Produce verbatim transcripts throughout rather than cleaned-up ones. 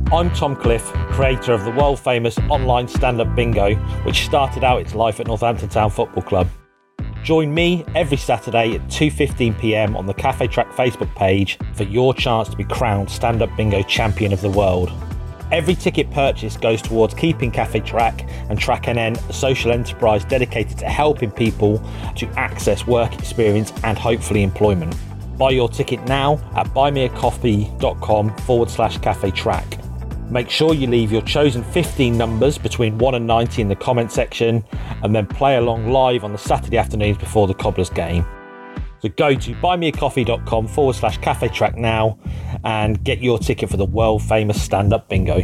I'm Tom Cliff, creator of the world-famous online stand-up bingo, which started out its life at Northampton Town Football Club. Join me every Saturday at two fifteen p m on the Cafe Track Facebook page for your chance to be crowned stand-up bingo champion of the world. Every ticket purchase goes towards keeping Cafe Track and Track N N a social enterprise dedicated to helping people to access work experience and hopefully employment. Buy your ticket now at buymeacoffee.com forward slash Cafe Track. Make sure you leave your chosen fifteen numbers between one and ninety in the comment section and then play along live on the Saturday afternoons before the Cobblers game. So go to buymeacoffee.com forward slash Cafe Track now and get your ticket for the world famous stand-up bingo.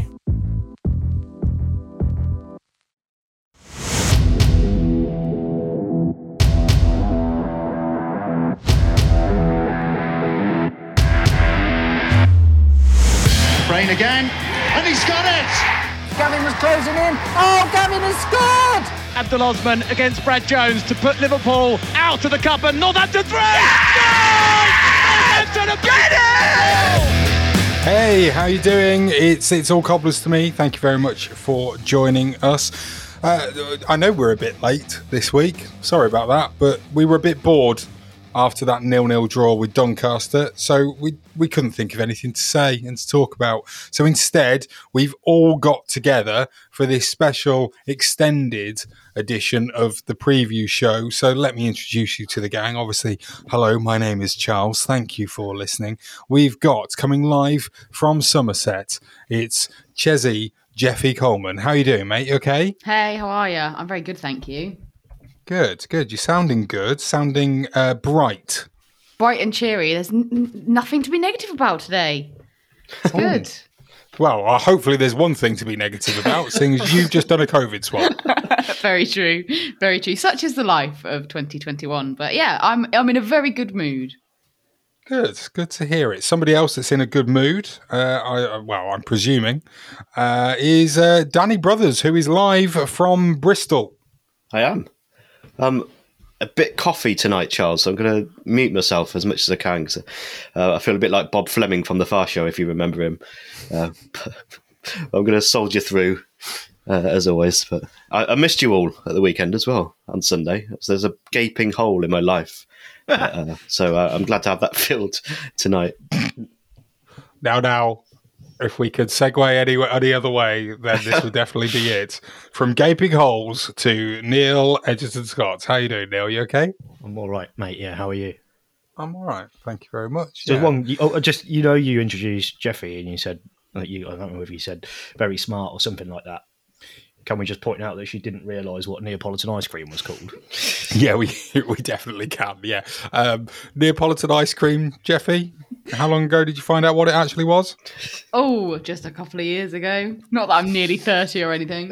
Brain again. And he's got it! Gavin was closing in. Oh, Gavin has scored! Abdul Osman against Brad Jones to put Liverpool out of the cup and Northampton three! Yeah! Northampton get it! Hey, how you doing? It's it's all Cobblers to me. Thank you very much for joining us. Uh, I know we're a bit late this week. Sorry about that, but we were a bit bored after that nil-nil draw with Doncaster, so we we couldn't think of anything to say and to talk about. So instead, we've all got together for this special extended edition of the preview show. So let me introduce you to the gang. Obviously, hello, my name is Charles. Thank you for listening. We've got, coming live from Somerset, it's Chesy Jeffy Coleman. How you doing, mate? You okay? Hey, how are you? I'm very good, thank you. Good, good. You're sounding good, sounding uh, bright. Bright and cheery. There's n- n- nothing to be negative about today. It's good. Well, uh, hopefully there's one thing to be negative about, seeing as you've just done a COVID swab. Very true. Very true. Such is the life of twenty twenty-one. But yeah, I'm I'm in a very good mood. Good, good to hear it. Somebody else that's in a good mood, uh, I, well, I'm presuming, uh, is uh, Danny Brothers, who is live from Bristol. I am. Um, a bit coffee tonight, Charles, so I'm going to mute myself as much as I can because uh, I feel a bit like Bob Fleming from The Far Show, if you remember him. Uh, I'm going to soldier through, uh, as always. But I, I missed you all at the weekend as well, on Sunday. So there's a gaping hole in my life. uh, so uh, I'm glad to have that filled tonight. Now, now, if we could segue any, any other way, then this would definitely be it. From gaping holes to Neil Edgerton Scott. How you doing, Neil? You okay? I'm all right, mate. Yeah, how are you? I'm all right. Thank you very much. Just yeah. one, you, oh, just you know, you introduced Jeffy, and you said that you. I don't know if you said very smart or something like that. Can we just point out that she didn't realise what Neapolitan ice cream was called? Yeah, we we definitely can. Yeah, um, Neapolitan ice cream, Jeffy. How long ago did you find out what it actually was? Oh, just a couple of years ago. Not that I'm nearly thirty or anything.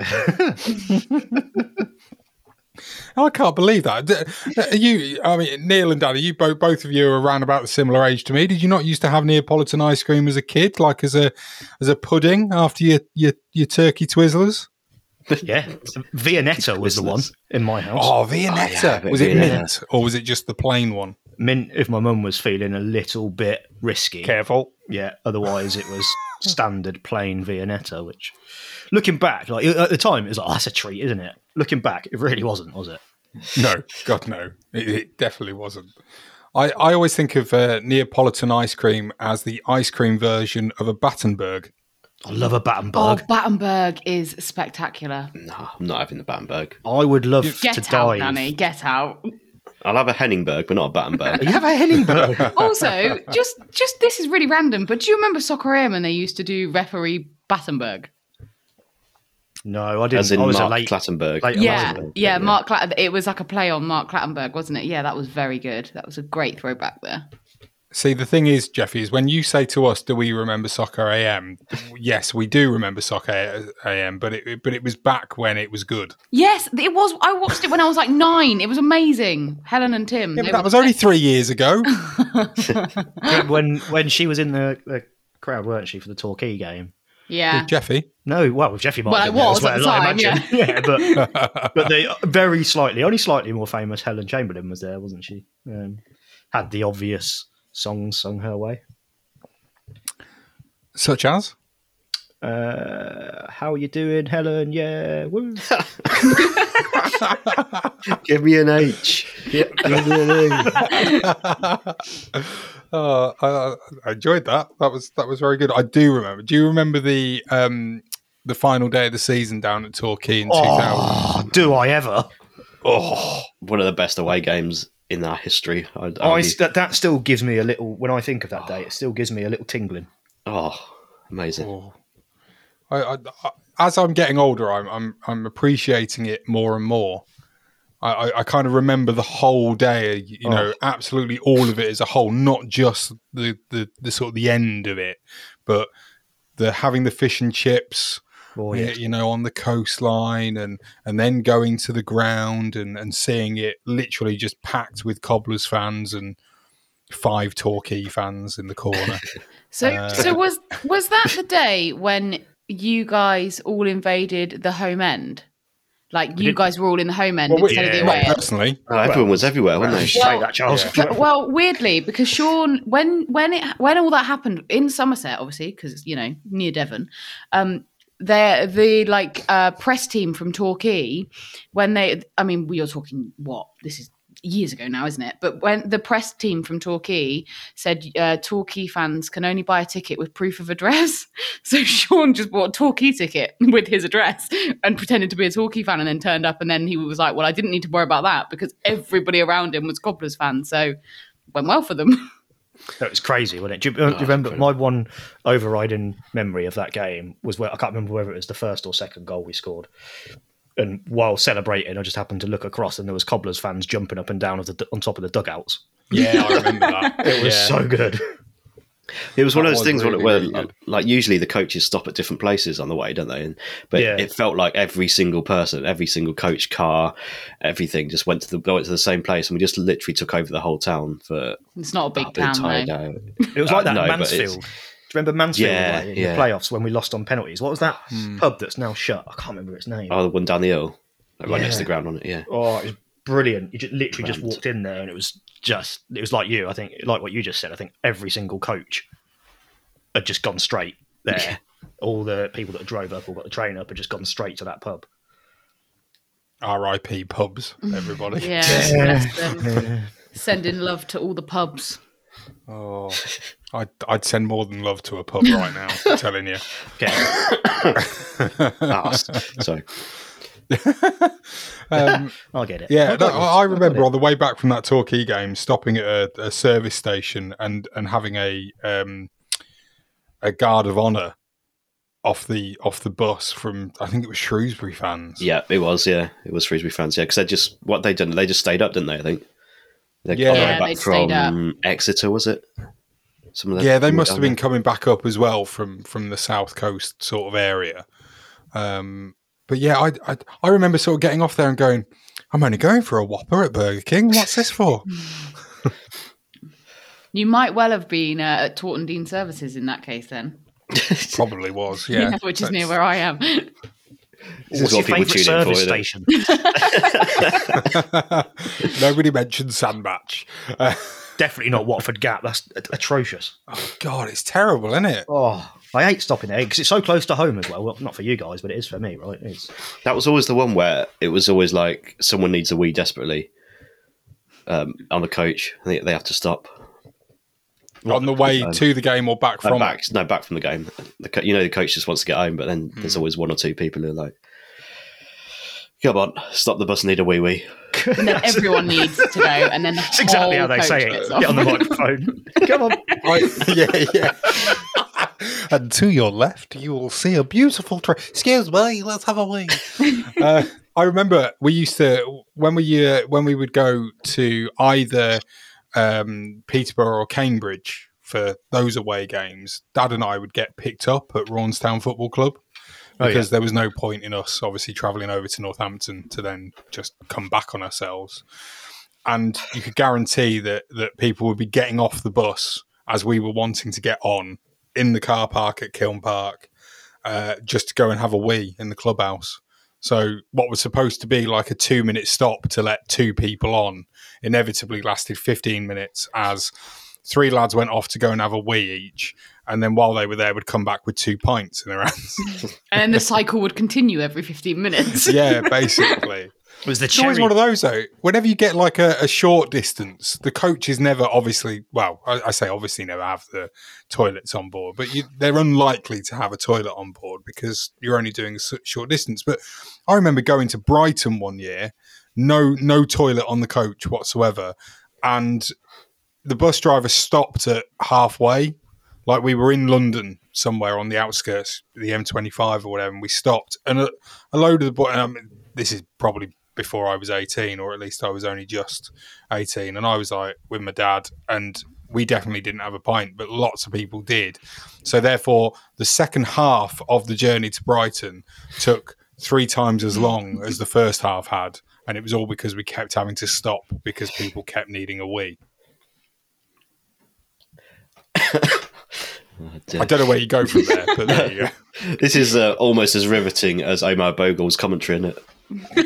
I can't believe that. You, I mean, Neil and Danny, you both both of you are around about the similar age to me. Did you not used to have Neapolitan ice cream as a kid, like as a as a pudding after your your, your turkey Twizzlers? Yeah, Viennetta was the one in my house. Oh, Viennetta. Oh, yeah, was it Viennetta. mint or was it just the plain one? Mint if my mum was feeling a little bit risky. Careful. Yeah, otherwise it was standard plain Viennetta, which, looking back, like at the time, it was like, oh, that's a treat, isn't it? Looking back, it really wasn't, was it? No, God, no. It, it definitely wasn't. I, I always think of uh, Neapolitan ice cream as the ice cream version of a Battenberg. I love a Battenberg. Oh, Battenberg is spectacular. No, I'm not having the Battenberg. I would love Get to out, dive. Nanny. Get out. I'll have a Henningberg, but not a Battenberg. You have a Henningberg. Also, just just this is really random, but do you remember Soccer A M when they used to do referee Battenberg? No, I didn't. As in I was Mark a late, Clattenburg. late Yeah, Clattenburg. yeah, Mark. Clat- it was like a play on Mark Clattenburg, wasn't it? Yeah, that was very good. That was a great throwback there. See, the thing is, Jeffy, is when you say to us, do we remember Soccer A M? Yes, we do remember Soccer A M, but it but it was back when it was good. Yes, it was. I watched it when I was like nine. It was amazing. Helen and Tim. Yeah, but that was only three years ago. when when she was in the, the crowd, weren't she, for the Torquay game? Yeah. With Jeffy? No, well, Jeffy might Well, have I been was there at as the well, I time, imagine. yeah. but but the very slightly, only slightly more famous Helen Chamberlain was there, wasn't she? Um, had the obvious songs sung her way. Such as? Uh, how are you doing, Helen? Yeah, woo. Give me an H. Yeah, give me an A. Oh, I, I enjoyed that. That was that was very good. I do remember. Do you remember the um, the final day of the season down at Torquay in two thousand? Oh, do I ever? Oh, one of the best away games in our history. I'd I, argue. that, that still gives me a little, when I think of that day, it still gives me a little tingling. Oh, amazing. Oh. I, I, I, as I'm getting older, I'm, I'm I'm appreciating it more and more. I, I, I kind of remember the whole day, you know, Oh. absolutely all of it as a whole, not just the, the, the sort of the end of it, but the having the fish and chips, Oh, you, yes. you know, on the coastline, and, and then going to the ground and, and seeing it literally just packed with Cobblers fans and five Torquay fans in the corner. So, Uh, so was was that the day when you guys all invaded the home end? Like you did- guys were all in the home end Well, instead of the yeah. away not end. personally. Oh, everyone was everywhere, weren't they? Say that, Charles. But- well, weirdly, because Sean, when when it when all that happened in Somerset, obviously, because you know near Devon, um, the the like uh, press team from Torquay, when they, I mean, we are talking what this is years ago now, isn't it? But when the press team from Torquay said uh, Torquay fans can only buy a ticket with proof of address, so Sean just bought a Torquay ticket with his address and pretended to be a Torquay fan, and then turned up, and then he was like, "Well, I didn't need to worry about that because everybody around him was Cobblers fans, so it went well for them." That was crazy, wasn't it? Do you, do you remember my one overriding memory of that game was where I can't remember whether it was the first or second goal we scored. And while celebrating, I just happened to look across, and there was Cobblers fans jumping up and down of the, on top of the dugouts. Yeah, I remember that. It was Yeah. so good. It was one That of those was things really, where, really good. like, usually the coaches stop at different places on the way, don't they? And but Yeah. it felt like every single person, every single coach, car, everything just went to the went to the same place, and we just literally took over the whole town for It's not a big the town, entire though. day. It was like that No, in but it's- Mansfield. Do you remember Mansfield Yeah, away in yeah. the playoffs when we lost on penalties? What was that pub that's now shut? I can't remember its name. Oh, the one down the hill, like, right Yeah. next to the ground on it. Yeah, Oh, it was brilliant. You just literally just Grand. walked in there, and it was just, it was like you, I think, like what you just said. I think every single coach had just gone straight there. Yeah. All the people that drove up or got the train up had just gone straight to that pub. R I P pubs, everybody. Yeah, bless them. Sending love to all the pubs. Oh, I'd, I'd send more than love to a pub right now, I'm telling you. Okay. ah, s- sorry. Um, I'll get it. yeah, I've got no, it. I I've got remember it. on the way back from that Torquay game, stopping at a, a service station and, and having a um, a guard of honour off the off the bus from, I think it was Shrewsbury fans. Yeah, it was. Yeah, it was Shrewsbury fans. Yeah, because they just what they done. They just stayed up, didn't they? I think. They Yeah. on the way Yeah, back they stayed from Exeter, was it? Some of the- Yeah, they must down have been there. coming back up as well from, from the south coast sort of area. Um, but yeah, I, I I remember sort of getting off there and going, I'm only going for a Whopper at Burger King. What's this for? You might well have been uh, at Taunton Dean Services in that case, then. Probably was, yeah. Which is near That's- where I am. This is What's your what people favourite tune in for, service isn't it? station? Nobody mentioned Sandbatch. Uh, Definitely not Watford Gap. That's at- atrocious. oh, God, it's terrible, isn't it? Oh, I hate stopping there because it's so close to home as well. Well, not for you guys, but it is for me, right? It's That was always the one where it was always like someone needs a wee desperately um, on the coach. They, they have to stop. On the way to the game or back No, from back, no, back from the game. The, co- you know, the coach just wants to get home, but then there's always one or two people who are like, "Come on, stop the bus, need a wee wee." And then everyone needs to go, and then the That's exactly how whole they coach say gets it. off. Get on the microphone. Come on. it. Yeah, yeah. And to your left, you will see a beautiful tree. Excuse me, let's have a wee. uh, I remember we used to when we uh, when we would go to either um, Peterborough or Cambridge for those away games. Dad and I would get picked up at Rawnstown Football Club Oh, because yeah. there was no point in us obviously travelling over to Northampton to then just come back on ourselves. And you could guarantee that that people would be getting off the bus as we were wanting to get on in the car park at Kiln Park, uh, just to go and have a wee in the clubhouse. So what was supposed to be like a two-minute stop to let two people on inevitably lasted fifteen minutes as three lads went off to go and have a wee each, and then while they were there, would come back with two pints in their hands. And then the cycle would continue every fifteen minutes. Yeah, basically. It was the It's always cherry. one of those, though. Whenever you get like a, a short distance, the coaches never obviously, well, I, I say obviously never have the toilets on board, but you, they're unlikely to have a toilet on board because you're only doing a s- short distance. But I remember going to Brighton one year, no, no toilet on the coach whatsoever. And the bus driver stopped at halfway. Like we were in London somewhere on the outskirts, the M twenty-five or whatever, and we stopped. And a, a load of the boys, um, this is probably before I was eighteen, or at least I was only just eighteen. And I was like with my dad, and we definitely didn't have a pint, but lots of people did. So therefore, the second half of the journey to Brighton took three times as long as the first half had. And it was all because we kept having to stop because people kept needing a wee. Oh, I don't know where you go from there, but there you go. This is uh, almost as riveting as Omar Bogle's commentary, isn't it?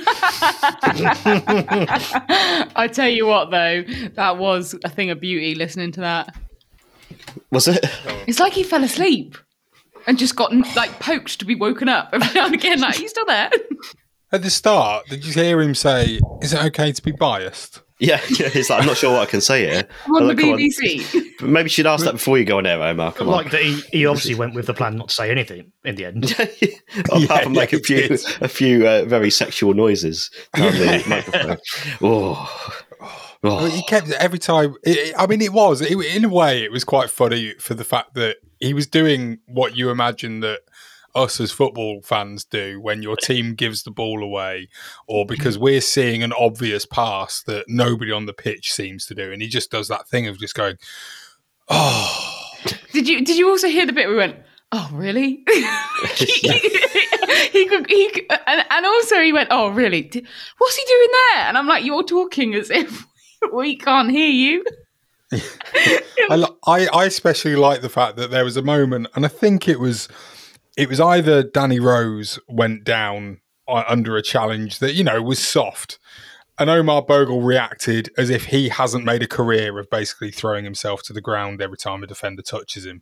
I tell you what, though, that was a thing of beauty listening to that. Was it? It's like he fell asleep and just got like poked to be woken up every now and again. Like, are you still there? At the start, did you hear him say, "Is it okay to be biased?" Yeah, yeah. He's like, I'm not sure what I can say here. On I'm the like, come B B C. on. Maybe you should ask that before you go on air, Omar. Come Like on. that, he, he obviously went with the plan not to say anything in the end. Apart Yeah, from make yeah, a few, he did. a few uh, very sexual noises down the microphone. Oh. Well, he kept every time. It, it- I mean, it was it, in a way it was quite funny for the fact that he was doing what you imagine that us as football fans do when your team gives the ball away, or because we're seeing an obvious pass that nobody on the pitch seems to do, and he just does that thing of just going, "Oh." Did you did you also hear the bit where we went, oh, really? he, he could, he could, and, and also he went, oh, really? Did- What's he doing there? And I'm like, you're talking as if we can't hear you. I, li- I I especially like the fact that there was a moment, and I think it was it was either Danny Rose went down uh, under a challenge that, you know, was soft, and Omar Bogle reacted as if he hasn't made a career of basically throwing himself to the ground every time a defender touches him.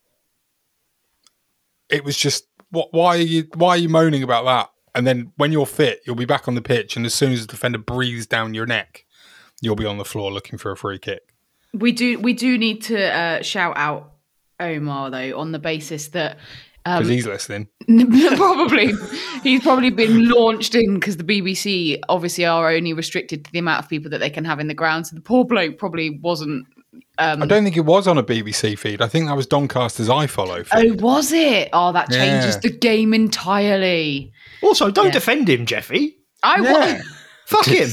It was just, what? Why are you why are you moaning about that? And then when you're fit, you'll be back on the pitch, and as soon as the defender breathes down your neck, you'll be on the floor looking for a free kick. We do we do need to uh, shout out Omar, though, on the basis that Because um, he's listening. probably he's probably been launched in because the B B C obviously are only restricted to the amount of people that they can have in the ground. So the poor bloke probably wasn't. Um, I don't think it was on a B B C feed. I think that was Doncaster's iFollow feed. oh, was it? Oh, that changes Yeah. the game entirely. Also, don't Yeah. defend him, Jeffy. I Yeah. wa- Fuck him.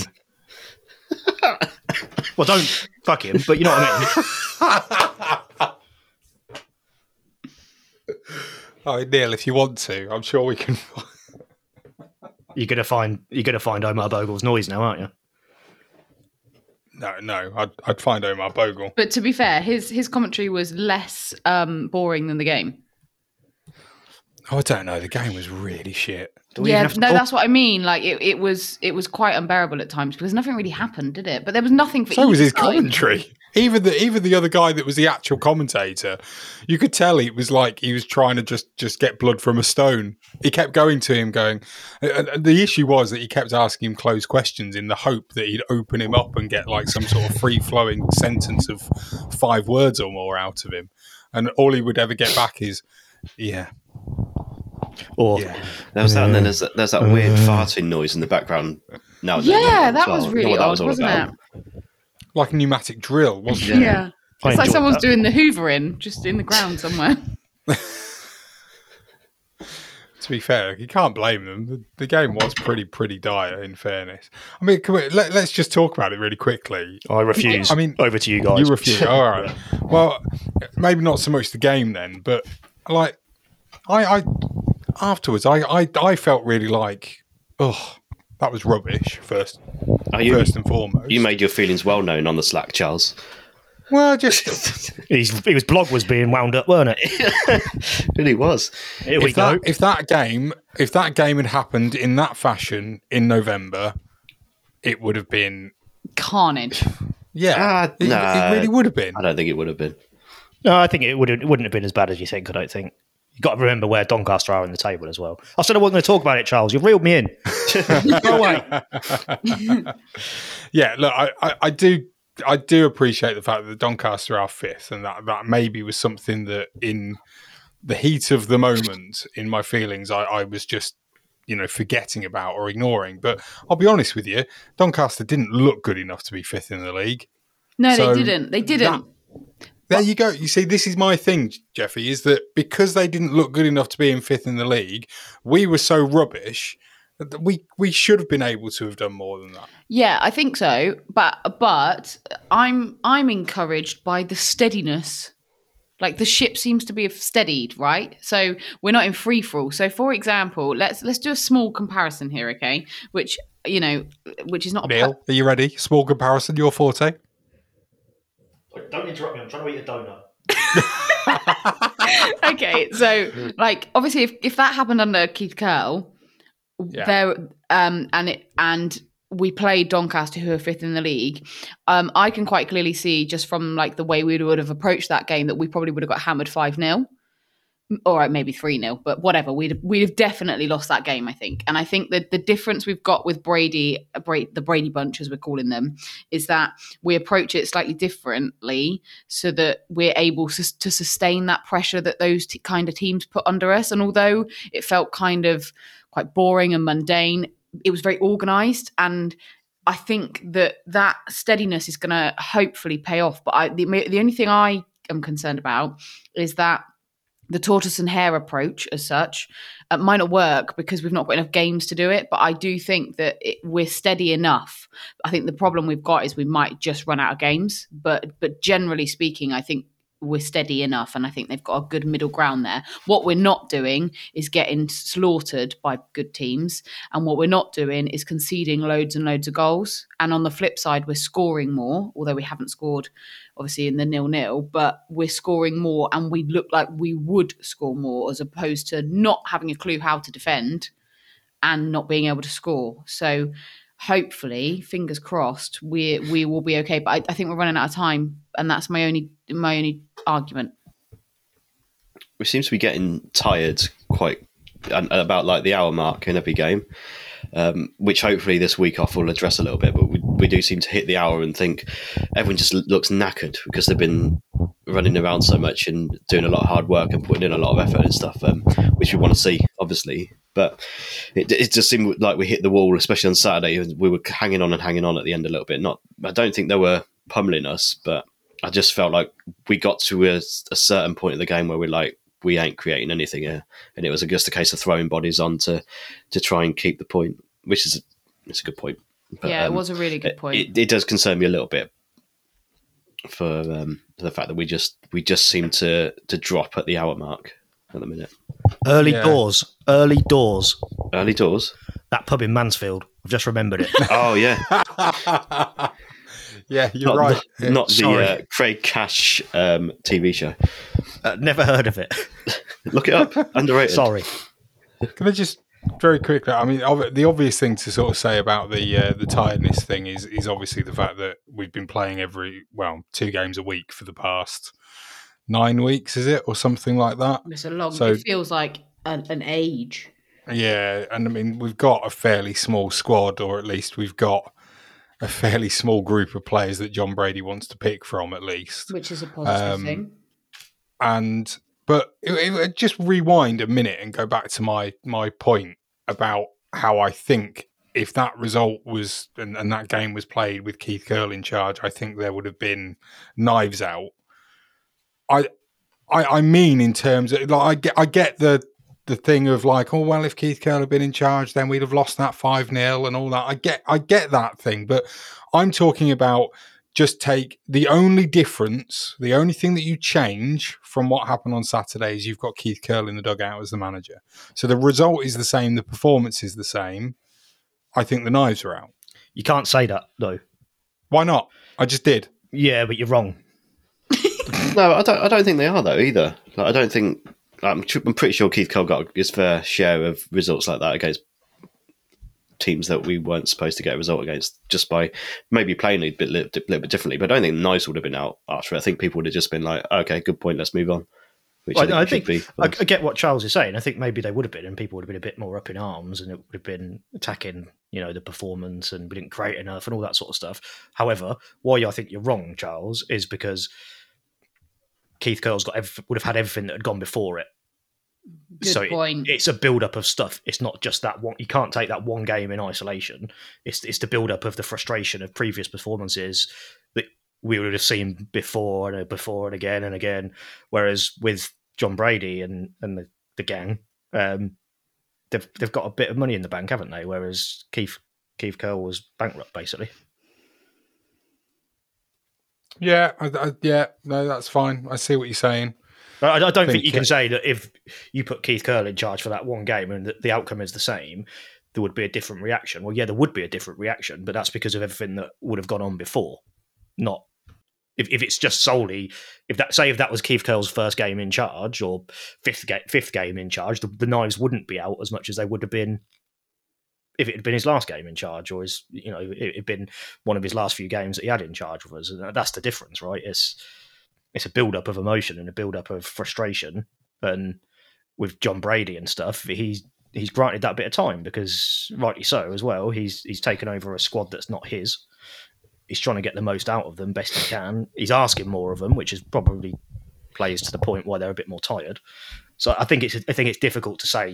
Well, don't fuck him, but you know what I mean. Oh, Neil, if you want to, I'm sure we can. You're gonna find you're gonna find Omar Bogle's noise now, aren't you? No, no, I'd, I'd find Omar Bogle. But to be fair, his his commentary was less um, boring than the game. Oh, I don't know. The game was really shit. Do we even Yeah, have to no, talk- that's what I mean. Like it, it was it was quite unbearable at times because nothing really happened, did it? But there was nothing for So was either his side. commentary. Even the even the other guy that was the actual commentator, you could tell he was like he was trying to just just get blood from a stone. He kept going to him, going. And and the issue was that he kept asking him closed questions in the hope that he'd open him up and get like some sort of free flowing sentence of five words or more out of him. And all he would ever get back is, "Yeah, Or yeah." There was that, and then there's that, there's that weird farting noise in the background. Now and then Yeah, as that well. was I don't know really what that odd, was all wasn't about. it? Like a pneumatic drill, wasn't it? Yeah. I It's like enjoyed someone's that. doing the hoovering just in the ground somewhere. To be fair, you can't blame them. The, the game was pretty, pretty dire, in fairness. I mean, can we, let, let's just talk about it really quickly. I refuse. I mean, over to you guys. You refuse. All right. Well, maybe not so much the game then, but like, I, I afterwards, I, I, I felt really like, oh, that was rubbish. First, Oh, you, first and foremost. you made your feelings well known on the Slack, Charles. well, just He's, his blog was being wound up, weren't it? It really was. Here we if that, go. if that game, if that game had happened in that fashion in November, it would have been Carnage. Yeah, Uh, it, nah, it really would have been. I don't think it would have been. No, I think it, would, it wouldn't have been as bad as you think, I don't think. You've got to remember where Doncaster are in the table as well. I said I wasn't going to talk about it, Charles. You've reeled me in. Go away. Yeah, look, I, I, I do I do appreciate the fact that Doncaster are fifth, and that, that maybe was something that in the heat of the moment, in my feelings, I, I was just, you know, forgetting about or ignoring. But I'll be honest with you, Doncaster didn't look good enough to be fifth in the league. No, So they didn't. They didn't. that- There you go. You see, this is my thing, Jeffy, is that because they didn't look good enough to be in fifth in the league, we were so rubbish that we we should have been able to have done more than that. Yeah, I think so. But but I'm I'm encouraged by the steadiness. Like the ship seems to be steadied, right? So we're not in free for all. So for example, let's let's do a small comparison here, okay? Which you know, which is not a Neil, are you ready? Small comparison, your forte. Don't interrupt me. I'm trying to eat a donut. okay, so like obviously if, if that happened under Keith Curl, Yeah. there um and it and we played Doncaster who are fifth in the league, um, I can quite clearly see just from like the way we would have approached that game that we probably would have got hammered five nil. All right, maybe three nil, but whatever. We'd we'd have definitely lost that game, I think. And I think that the difference we've got with Brady, the Brady bunch, as we're calling them, is that we approach it slightly differently so that we're able to, to sustain that pressure that those t- kind of teams put under us. And although it felt kind of quite boring and mundane, it was very organised. And I think that that steadiness is going to hopefully pay off. But I, the, the only thing I am concerned about is that the tortoise and hare approach as such uh, might not work because we've not got enough games to do it. But I do think that it, we're steady enough. I think the problem we've got is we might just run out of games. But but generally speaking, I think we're steady enough. And I think they've got a good middle ground there. What we're not doing is getting slaughtered by good teams. And what we're not doing is conceding loads and loads of goals. And on the flip side, we're scoring more, although we haven't scored obviously in the nil-nil, but we're scoring more and we look like we would score more as opposed to not having a clue how to defend and not being able to score. So hopefully, fingers crossed, we we will be okay. But I, I think we're running out of time, and that's my only my only argument. We seem to be getting tired quite about like the hour mark in every game, um, which hopefully this week off will address a little bit. But we, we do seem to hit the hour and think everyone just looks knackered because they've been running around so much and doing a lot of hard work and putting in a lot of effort and stuff, um, which we want to see, obviously. But it, it just seemed like we hit the wall, especially on Saturday. We were hanging on and hanging on at the end a little bit. Not, I don't think they were pummeling us, but I just felt like we got to a, a certain point in the game where we're like, we ain't creating anything here. And it was just a case of throwing bodies on to, to try and keep the point, which is it's a good point. But, yeah, um, it was a really good point. It, it does concern me a little bit for, um, for the fact that we just we just seem to, to drop at the hour mark at the minute. Early Yeah. doors. Early doors. Early doors? That pub in Mansfield. I've just remembered it. Oh, yeah. Yeah, you're not, right. Not, not the Sorry. uh, Craig Cash um, T V show. uh, never heard of it. Look it up. Underrated. Sorry. Can I just very quickly? I mean, ob- the obvious thing to sort of say about the uh, the tiredness thing is is obviously the fact that we've been playing every well two games a week for the past nine weeks, is it, or something like that? It's a long. So- it feels like an, an age. Yeah, and I mean we've got a fairly small squad, or at least we've got a fairly small group of players that John Brady wants to pick from, at least. Which is a positive Um, thing. And but it, it, just rewind a minute and go back to my my point about how I think if that result was and, and that game was played with Keith Curl in charge, I think there would have been knives out. I I, I mean in terms of like I get I get the the thing of like, oh well, if Keith Curl had been in charge, then we'd have lost that five nil and all that. I get I get that thing, but I'm talking about just take the only difference, the only thing that you change from what happened on Saturday is you've got Keith Curl in the dugout as the manager. So the result is the same, the performance is the same. I think the knives are out. You can't say that, though. Why not? I just did. Yeah, but you're wrong. No, I don't. I don't think they are though either. Like, I don't think. I'm, tr- I'm pretty sure Keith Curl got his fair share of results like that against teams that we weren't supposed to get a result against just by maybe playing a bit, little, little bit differently. But I don't think Nice would have been out after it. I think people would have just been like, okay, good point, let's move on. Which well, I think, I, think I, I get what Charles is saying. I think maybe they would have been, and people would have been a bit more up in arms, and it would have been attacking, you know, the performance, and we didn't create enough, and all that sort of stuff. However, why I think you're wrong, Charles, is because Keith Curle's got every, would have had everything that had gone before it. Good so point. It, it's a build up of stuff. It's not just that one. You can't take that one game in isolation. It's it's the build up of the frustration of previous performances that we would have seen before and before and again and again. Whereas with John Brady and, and the, the gang, um, they've they've got a bit of money in the bank, haven't they? Whereas Keith Keith Curle was bankrupt, basically. Yeah, I, I, yeah, no, that's fine. I see what you're saying. I, I don't think, think you can it, say that if you put Keith Curle in charge for that one game and the, the outcome is the same, there would be a different reaction. Well, yeah, there would be a different reaction, but that's because of everything that would have gone on before. Not if, if it's just solely if that say if that was Keith Curle's first game in charge or fifth game fifth game in charge, the, the knives wouldn't be out as much as they would have been if it had been his last game in charge, or his you know it had been one of his last few games that he had in charge with us. And that's the difference, right? It's It's a build-up of emotion and a build-up of frustration. And with John Brady and stuff, he's he's granted that bit of time because, rightly so as well, he's he's taken over a squad that's not his. He's trying to get the most out of them best he can. He's asking more of them, which is probably plays to the point why they're a bit more tired. So I think it's I think it's difficult to say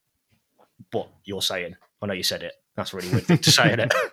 what you're saying. I know you said it. That's a really weird thing to say, isn't it?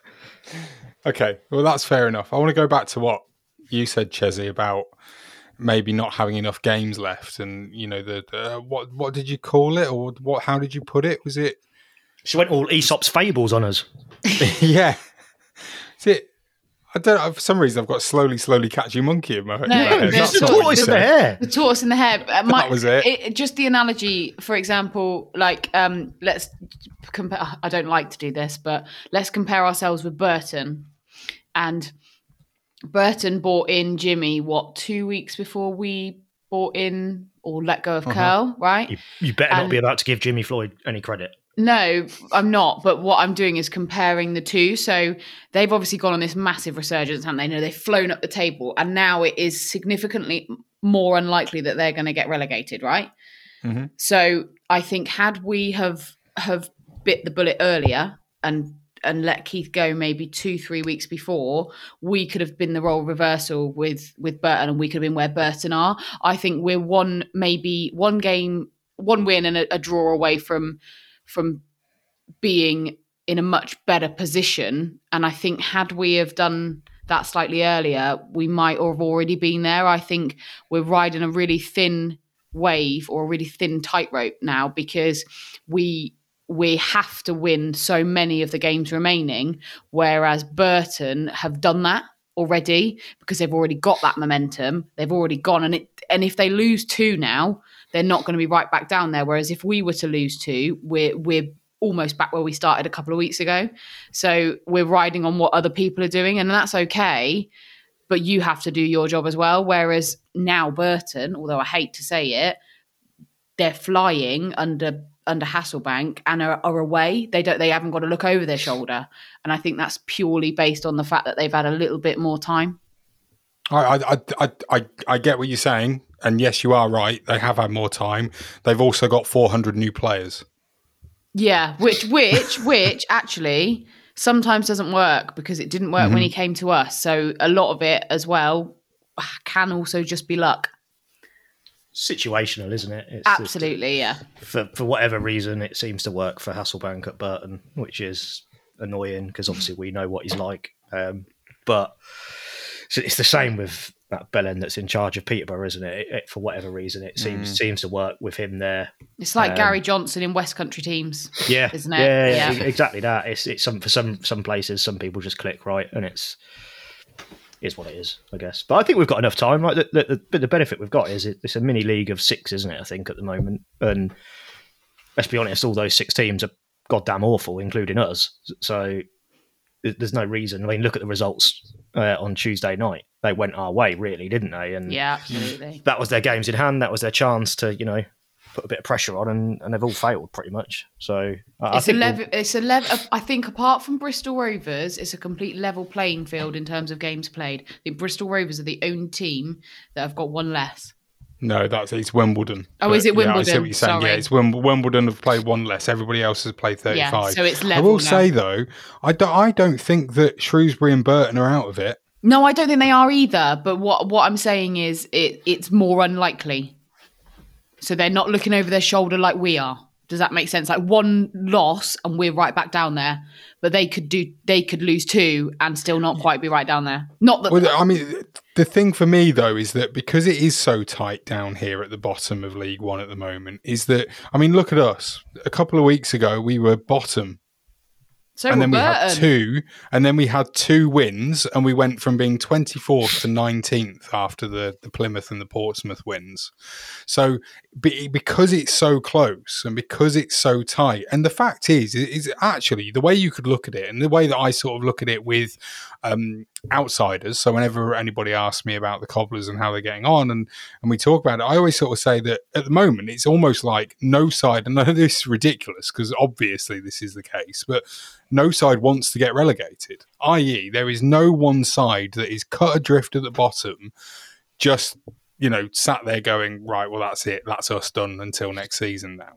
Okay, well, that's fair enough. I want to go back to what you said, Chesney, about maybe not having enough games left, and you know the, the what what did you call it, or what? How did you put it? Was it? She went all Aesop's fables on us. Yeah. Is it? I don't know. For some reason, I've got slowly, slowly catchy monkey in my, No, in my head. there's That's the not what tortoise you in the said. hair. The tortoise in the hair. Uh, my, That was it. it. Just the analogy, for example, like um, let's compare. I don't like to do this, but let's compare ourselves with Burton. And Burton bought in Jimmy, what, two weeks before we bought in or let go of Uh-huh. Curl, right? You, you better not And- be about to give Jimmy Floyd any credit. No, I'm not. But what I'm doing is comparing the two. So they've obviously gone on this massive resurgence, haven't they? You know, they've flown up the table, and now it is significantly more unlikely that they're going to get relegated, right? Mm-hmm. So I think had we have have bit the bullet earlier and and let Keith go maybe two, three weeks before, we could have been the role reversal with with Burton, and we could have been where Burton are. I think we're one maybe one game, one win, and a, a draw away from. from being in a much better position. And I think had we have done that slightly earlier, we might have already been there. I think we're riding a really thin wave or a really thin tightrope now because we we have to win so many of the games remaining, whereas Burton have done that already because they've already got that momentum. They've already gone. And it and if they lose two now, they're not going to be right back down there. Whereas if we were to lose two, we're we're almost back where we started a couple of weeks ago. So we're riding on what other people are doing, and that's okay. But you have to do your job as well. Whereas now Burton, although I hate to say it, they're flying under under Hasselbank and are, are away. They don't. They haven't got to look over their shoulder, and I think that's purely based on the fact that they've had a little bit more time. I, I, I, I, I get what you're saying, and yes, you are right. They have had more time. They've also got four hundred new players. Yeah, which, which, which actually sometimes doesn't work because it didn't work mm-hmm. when he came to us. So a lot of it as well can also just be luck. Situational, isn't it? It's Absolutely, just, yeah. For for whatever reason, it seems to work for Hasselbank at Burton, which is annoying because obviously we know what he's like. Um, but so it's the same with that Belen that's in charge of Peterborough, isn't it? It, it for whatever reason, it seems mm. seems to work with him there. It's like um, Gary Johnson in West Country teams, yeah, isn't it? Yeah, yeah. exactly that. It's it's some for some some places, some people just click right, and it's is what it is, I guess. But I think we've got enough time. Right, the, the, the, the benefit we've got is it, it's a mini league of six, isn't it? I think at the moment, and let's be honest, all those six teams are goddamn awful, including us. So there's no reason. I mean, look at the results uh, on Tuesday night. They went our way, really, didn't they? And yeah, absolutely. That was their games in hand. That was their chance to, you know, put a bit of pressure on, and, and they've all failed pretty much. So I it's think a level. we'll, It's a level. I think apart from Bristol Rovers, it's a complete level playing field in terms of games played. I think Bristol Rovers are the only team that have got one less. No, that's it's Wimbledon. Oh, But, is it Yeah, I see Wimbledon? what you're saying. Sorry. Yeah, it's Wim- Wimbledon have played one less. Everybody else has played thirty-five. Yeah, so it's I level will now. say though, I don't, I don't think that Shrewsbury and Burton are out of it. No, I don't think they are either. But what what I'm saying is, it it's more unlikely. So they're not looking over their shoulder like we are. Does that make sense? Like one loss and we're right back down there. But they could do they could lose two and still not quite be right down there. Not that Well, I mean, the thing for me though is that because it is so tight down here at the bottom of League One at the moment, is that I mean, look at us. A couple of weeks ago, we were bottom. so and then we had Burton. two, and then we had two wins, and we went from being twenty-fourth to nineteenth after the, the Plymouth and the Portsmouth wins. So be, because it's so close and because it's so tight, and the fact is, is actually the way you could look at it, and the way that I sort of look at it with um, outsiders. So whenever anybody asks me about the Cobblers and how they're getting on, and and we talk about it, I always sort of say that at the moment it's almost like no side. And I know this is ridiculous because obviously this is the case, but no side wants to get relegated, that is there is no one side that is cut adrift at the bottom, just, you know, sat there going, right, well, that's it. That's us done until next season now.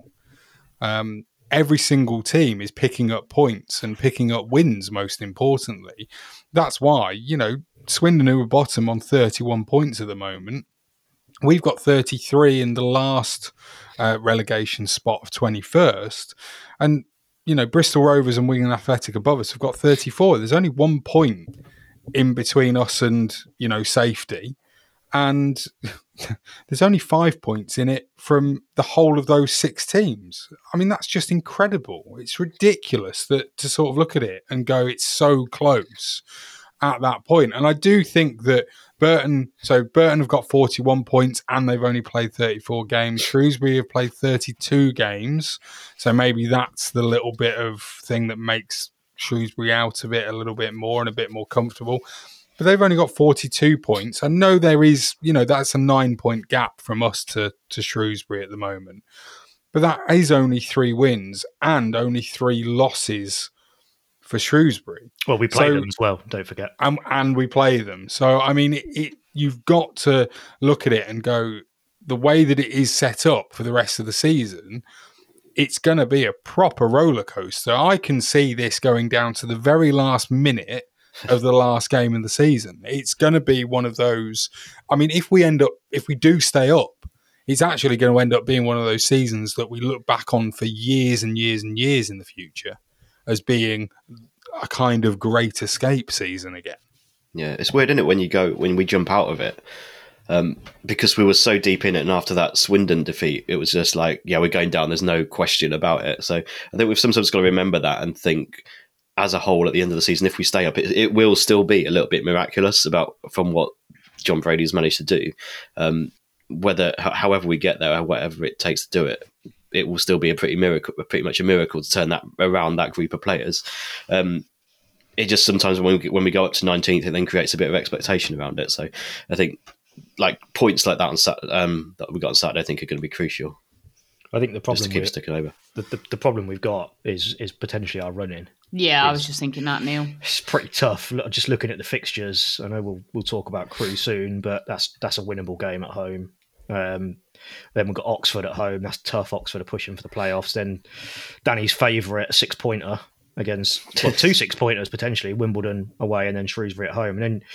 Um, every single team is picking up points and picking up wins, most importantly. That's why, you know, Swindon, who are bottom on thirty-one points at the moment, we've got thirty-three in the last uh, relegation spot of twenty-first. And you know, Bristol Rovers and Wigan Athletic above us have got thirty-four. There's only one point in between us and, you know, safety. And there's only five points in it from the whole of those six teams. I mean, that's just incredible. It's ridiculous that to sort of look at it and go, it's so close at that point. And I do think that Burton, so Burton have got forty-one points and they've only played thirty-four games. Shrewsbury have played thirty-two games. So maybe that's the little bit of thing that makes Shrewsbury out of it a little bit more and a bit more comfortable. But they've only got forty-two points. I know there is, you know, that's a nine point gap from us to, to Shrewsbury at the moment. But that is only three wins and only three losses for Shrewsbury. Well, we play So- them as well, don't forget. and, and we play them. So, I mean, it, it, you've got to look at it and go, the way that it is set up for the rest of the season, it's going to be a proper roller coaster. I can see this going down to the very last minute of the last game of the season. It's going to be one of those. I mean, if we end up, if we do stay up, it's actually going to end up being one of those seasons that we look back on for years and years and years in the future as being a kind of great escape season again. Yeah, it's weird, isn't it, when you go when we jump out of it, um, because we were so deep in it, and after that Swindon defeat, it was just like, yeah, we're going down. There's no question about it. So I think we've sometimes got to remember that and think, as a whole, at the end of the season, if we stay up, it, it will still be a little bit miraculous about from what John Brady's managed to do. Um, whether, h- however we get there, or whatever it takes to do it, it will still be a pretty miracle, pretty much a miracle to turn that around that group of players. Um, it just sometimes when we, when we go up to nineteenth, it then creates a bit of expectation around it. So I think like points like that on Sat- um, that we got on Saturday, I think are going to be crucial. I think the Just problem to keep with, us ticking over. the, the, the problem we've got is is potentially our running. Yeah, I was just thinking that, Neil. It's pretty tough. Look, just looking at the fixtures, I know we'll we'll talk about Crewe soon, but that's that's a winnable game at home. Um, then we've got Oxford at home. That's tough. Oxford are pushing for the playoffs. Then Danny's favourite six pointer against well, two six pointers potentially. Wimbledon away and then Shrewsbury at home, and then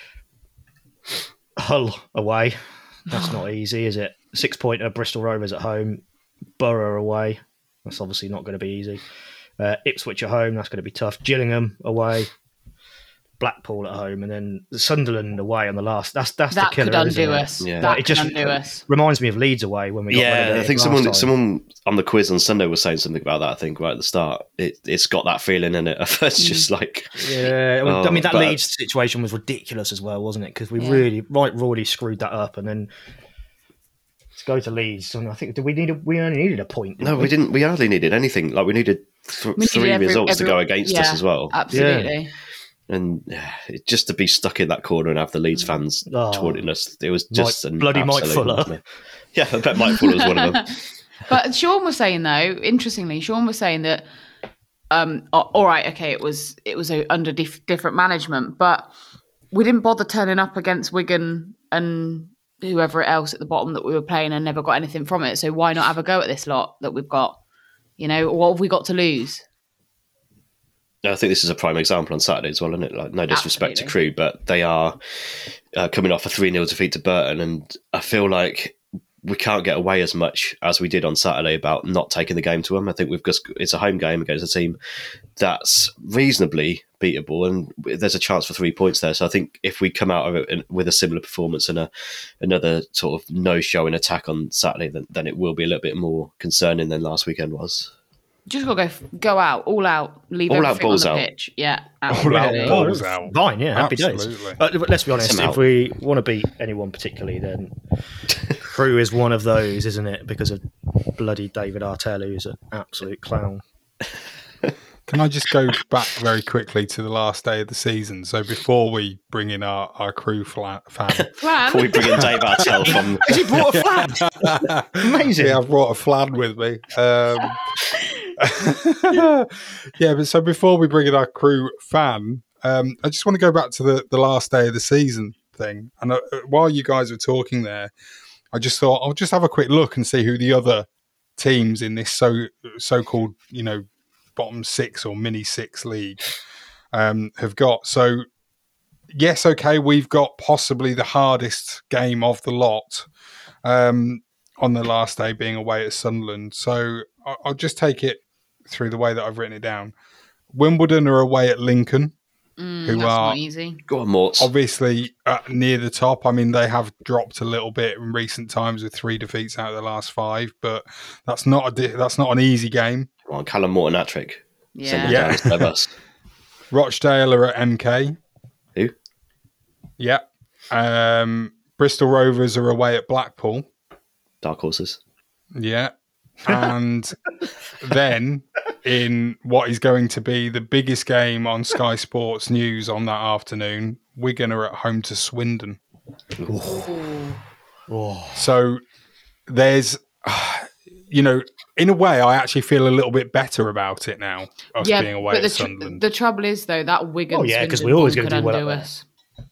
Hull away. That's not easy, is it? Six pointer Bristol Rovers at home. Borough away. That's obviously not going to be easy. Uh, Ipswich at home. That's going to be tough. Gillingham away. Blackpool at home, and then Sunderland away on the last. That's that's That the killer. could undo isn't it? us. Yeah. That It could just undo us. reminds me of Leeds away when we got Yeah, I relegated think last someone time. someone on the quiz on Sunday was saying something about that. I think right at the start, it it's got that feeling in it. It's just like Yeah, I mean, Oh, I mean that but- Leeds situation was ridiculous as well, wasn't it? Because we Yeah. really, right, really screwed that up, and then to go to Leeds, and I think did we need a, we only needed a point. didn't no, we didn't. We hardly needed anything. Like we needed th- We needed three every- results to every- go against yeah, us as well. Absolutely. And yeah, it, just to be stuck in that corner and have the Leeds fans Oh. taunting us, it was just Mike- an bloody Mike absolute Fuller. nightmare. Yeah, I bet Mike Fuller was one of them. But Sean was saying though, interestingly, Sean was saying that, um, a- all right, okay, it was it was a, under dif- different management, but we didn't bother turning up against Wigan and whoever else at the bottom that we were playing and never got anything from it. So why not have a go at this lot that we've got? You know, what have we got to lose? I think this is a prime example on Saturday as well, isn't it? Like, no disrespect Absolutely. to Crewe, but they are uh, coming off a three nil defeat to Burton, and I feel like we can't get away as much as we did on Saturday about not taking the game to them. I think we've just it's a home game against a team that's reasonably beatable, and there's a chance for three points there. So I think if we come out of it with a similar performance and a another sort of no-show in attack on Saturday, then, then it will be a little bit more concerning than last weekend was. Just gotta go go out, all out, leave All out, everything balls on the out. pitch. Yeah, All absolutely. out, balls out. Fine, yeah, happy Absolutely. days. Uh, but let's be honest, Somehow. if we want to beat anyone particularly, then Crewe is one of those, isn't it? Because of bloody David Artell, who's an absolute clown. Can I just go back very quickly to the last day of the season? So before we bring in our, our Crewe fla- fan, Plan. Before we bring in Dave Artell from... Has he brought a flag? Amazing. yeah, I've brought a flan with me. Um, yeah, but so before we bring in our Crewe fan, um, I just want to go back to the, the last day of the season thing. And uh, while you guys were talking there, I just thought I'll just have a quick look and see who the other teams in this so so-called, you know, bottom six or mini six league um, have got. So, yes, okay, we've got possibly the hardest game of the lot um, on the last day being away at Sunderland. So I- I'll just take it through the way that I've written it down. Wimbledon are away at Lincoln, Mm, who that's are not easy. Go on, Morts. obviously uh, near the top. I mean, they have dropped a little bit in recent times with three defeats out of the last five, but that's not a di- that's not an easy game. Go on, Callum Morton hat-trick. Send Yeah. him down to the bus. Rochdale are at M K. Who? Yeah. Um, Bristol Rovers are away at Blackpool. Dark Horses. Yeah. And then in what is going to be the biggest game on Sky Sports News on that afternoon, Wigan are at home to Swindon. So there's, you know, in a way, I actually feel a little bit better about it now, us Yeah, being away but the, at tr- Sunderland. the trouble is though that Wigan. Oh, yeah, 'cause Swindon we're always one gonna could do well undo up there. us.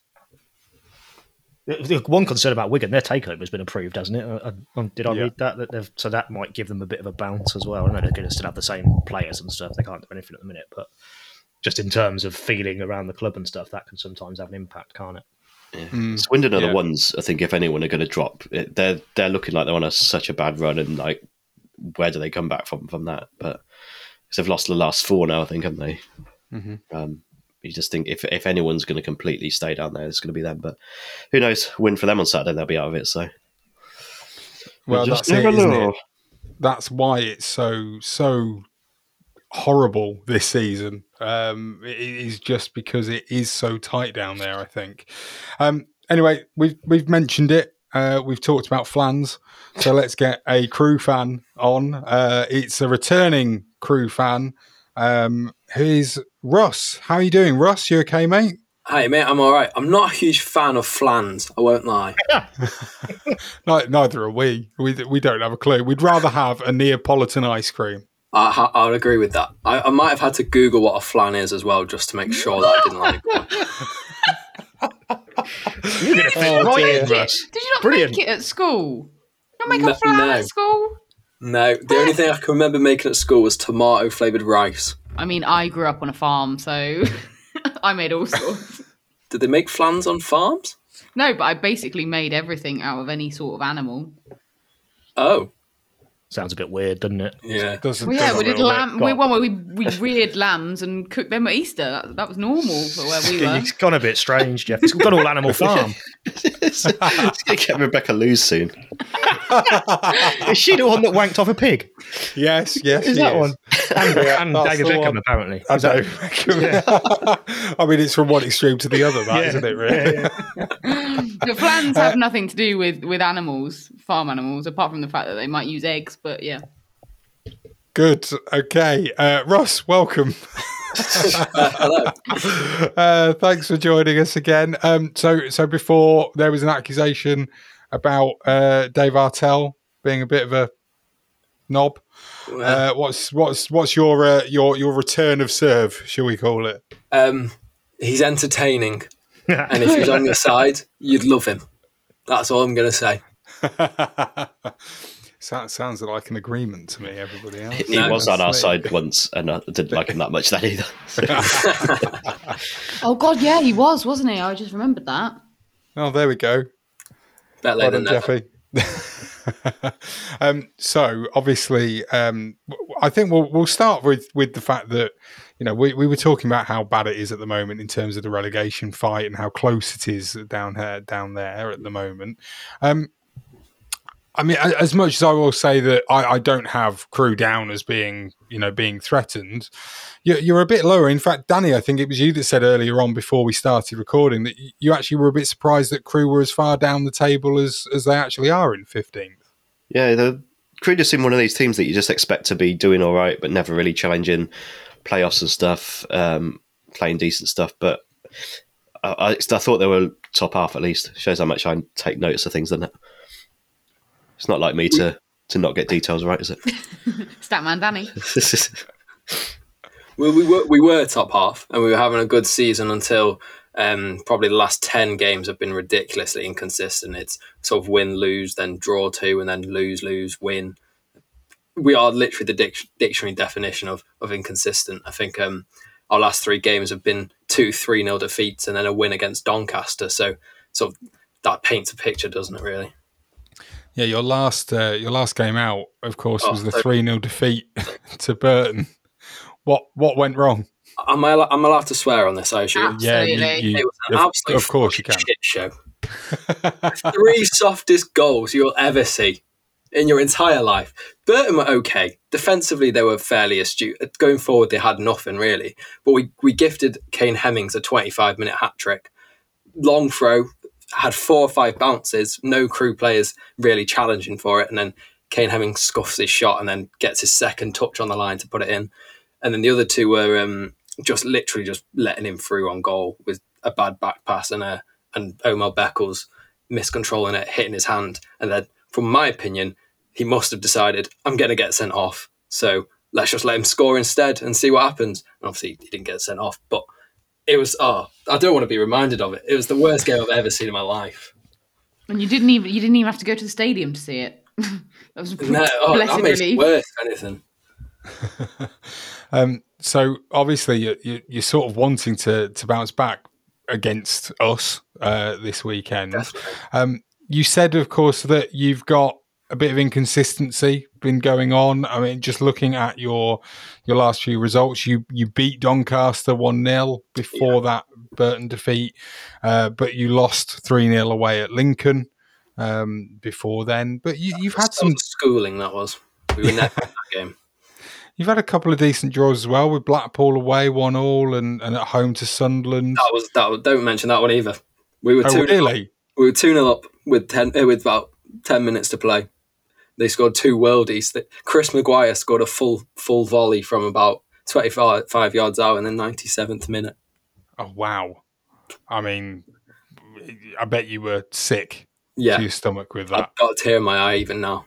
The one concern about Wigan, their takeover has been approved, hasn't it? Uh, uh, Did I Yeah. read that? that they've, so that might give them a bit of a bounce as well. I know they're going to still have the same players and stuff. They can't do anything at the minute, but just in terms of feeling around the club and stuff, that can sometimes have an impact, can't it? Yeah. Swindon are yeah. the ones, I think, if anyone are going to drop, it, they're they're looking like they're on a, such a bad run, and like, where do they come back from from that? But because they've lost the last four now, I think, haven't they? Mm-hmm. Um, you just think if if anyone's going to completely stay down there, it's going to be them. But who knows? Win for them on Saturday, they'll be out of it. So Well, just that's it, never isn't know. it? That's why it's so so horrible this season. Um, it is just because it is so tight down there, I think. Um, anyway, we've we've mentioned it. Uh, we've talked about flans, so let's get a Crewe fan on. Uh, it's a returning Crewe fan. Um, who is Russ? How are you doing, Russ? You okay, mate? Hey, mate, I'm all right. I'm not a huge fan of flans, I won't lie. No, neither are we. We we don't have a clue. We'd rather have a Neapolitan ice cream. I, I would agree with that. I, I might have had to Google what a flan is as well, just to make sure that I didn't like one. You're going to fit Oh, right dear. in, Russ. Did you not Brilliant. make it at school? Not make No- a flan no. at school? No, the only thing I can remember making at school was tomato flavoured rice. I mean, I grew up on a farm, so I made all sorts. Did they make flans on farms? No, but I basically made everything out of any sort of animal. Oh, Sounds a bit weird, doesn't it? yeah. Doesn't, Well, yeah, doesn't we did really- lamb. We one where we, we reared lambs and cooked them at Easter. That, that was normal for where we were. It's gone a bit strange, Jeff. It's gone all Animal Farm. it's going to get Rebecca lose soon. Is she the one that wanked off a pig? Yes, yes, Is she that is. one? And, and that's David the Beckham, one. apparently. I Is that- don't. I mean, it's from one extreme to the other, that, Yeah. isn't it? Really? The flans have nothing to do with, with animals, farm animals, apart from the fact that they might use eggs. But yeah, Good. Okay, uh, Ross, welcome. Hello. Uh, thanks for joining us again. Um, so, so before there was an accusation about uh, Dave Artell being a bit of a knob. Uh, what's what's what's your uh, your your return of serve? Shall we call it? Um, he's entertaining, and if he's on your side, you'd love him. That's all I'm going to say. So, sounds like an agreement to me. Everybody else. He no, was on our side once, and I didn't like him that much then either. Oh God, yeah, he was, wasn't he? I just remembered that. Oh, there we go. Better later than Jeffy. um, so obviously, um, I think we'll we'll start with, with the fact that you know we, we were talking about how bad it is at the moment in terms of the relegation fight and how close it is down here down there at the moment. Um, I mean, as much as I will say that I, I don't have Crewe down as being you know being threatened, you're, you're a bit lower. In fact, Danny, I think it was you that said earlier on before we started recording that you actually were a bit surprised that Crewe were as far down the table as, as they actually are in fifteenth. Yeah, the Crewe just seem one of these teams that you just expect to be doing all right, but never really challenging playoffs and stuff, um, playing decent stuff. But I, I, I thought they were top half at least. Shows how much I take notice of things, doesn't it? It's not like me to, to not get details right, is it? Statman Danny. Well, we were we were top half, and we were having a good season until um, probably the last ten games have been ridiculously inconsistent. It's sort of win, lose, then draw two, and then lose, lose, win. We are literally the dic- dictionary definition of, of inconsistent. I think um, our last three games have been two three nil defeats and then a win against Doncaster. So sort of that paints a picture, doesn't it, really? Yeah, your last uh, your last game out, of course, Oh, was the three nil defeat to Burton. What what went wrong? Am I, I'm allowed to swear on this, I assume? Yeah, you, you, it was an of, absolute of course you can. shit show. Three softest goals you'll ever see in your entire life. Burton were okay. Defensively, they were fairly astute. Going forward, they had nothing really. But we, we gifted Kane Hemmings a twenty-five minute hat trick. Long throw, had four or five bounces, no Crewe players really challenging for it. And then Kane Hemmings scuffs his shot and then gets his second touch on the line to put it in. And then the other two were um, just literally just letting him through on goal with a bad back pass and a, and Omar Beckles miscontrolling it, hitting his hand. And then, from my opinion, he must have decided, I'm going to get sent off. So let's just let him score instead and see what happens. And obviously, he didn't get sent off. But it was, oh, I don't want to be reminded of it. It was the worst game I've ever seen in my life. And you didn't even you didn't even have to go to the stadium to see it. That was a No, oh, blessed that makes relief. it worse, if anything. um, so obviously you, you, you're sort of wanting to, to bounce back against us uh, this weekend. Um, you said, of course, that you've got a bit of inconsistency been going on. I mean, just looking at your your last few results, you you beat Doncaster one nil before yeah. that Burton defeat, uh, but you lost three nil away at Lincoln um, before then. But you, you've had some schooling, that was. We were never in that game. You've had a couple of decent draws as well, with Blackpool away one all and, and at home to Sunderland. That was that. Was, don't mention that one either. We were oh, two really? Up, we were two nil up with ten uh, with about ten minutes to play. They scored two worldies. Chris Maguire scored a full full volley from about twenty-five yards out in the ninety-seventh minute. Oh wow! I mean, I bet you were sick yeah. to your stomach with that. I've got a tear in my eye even now.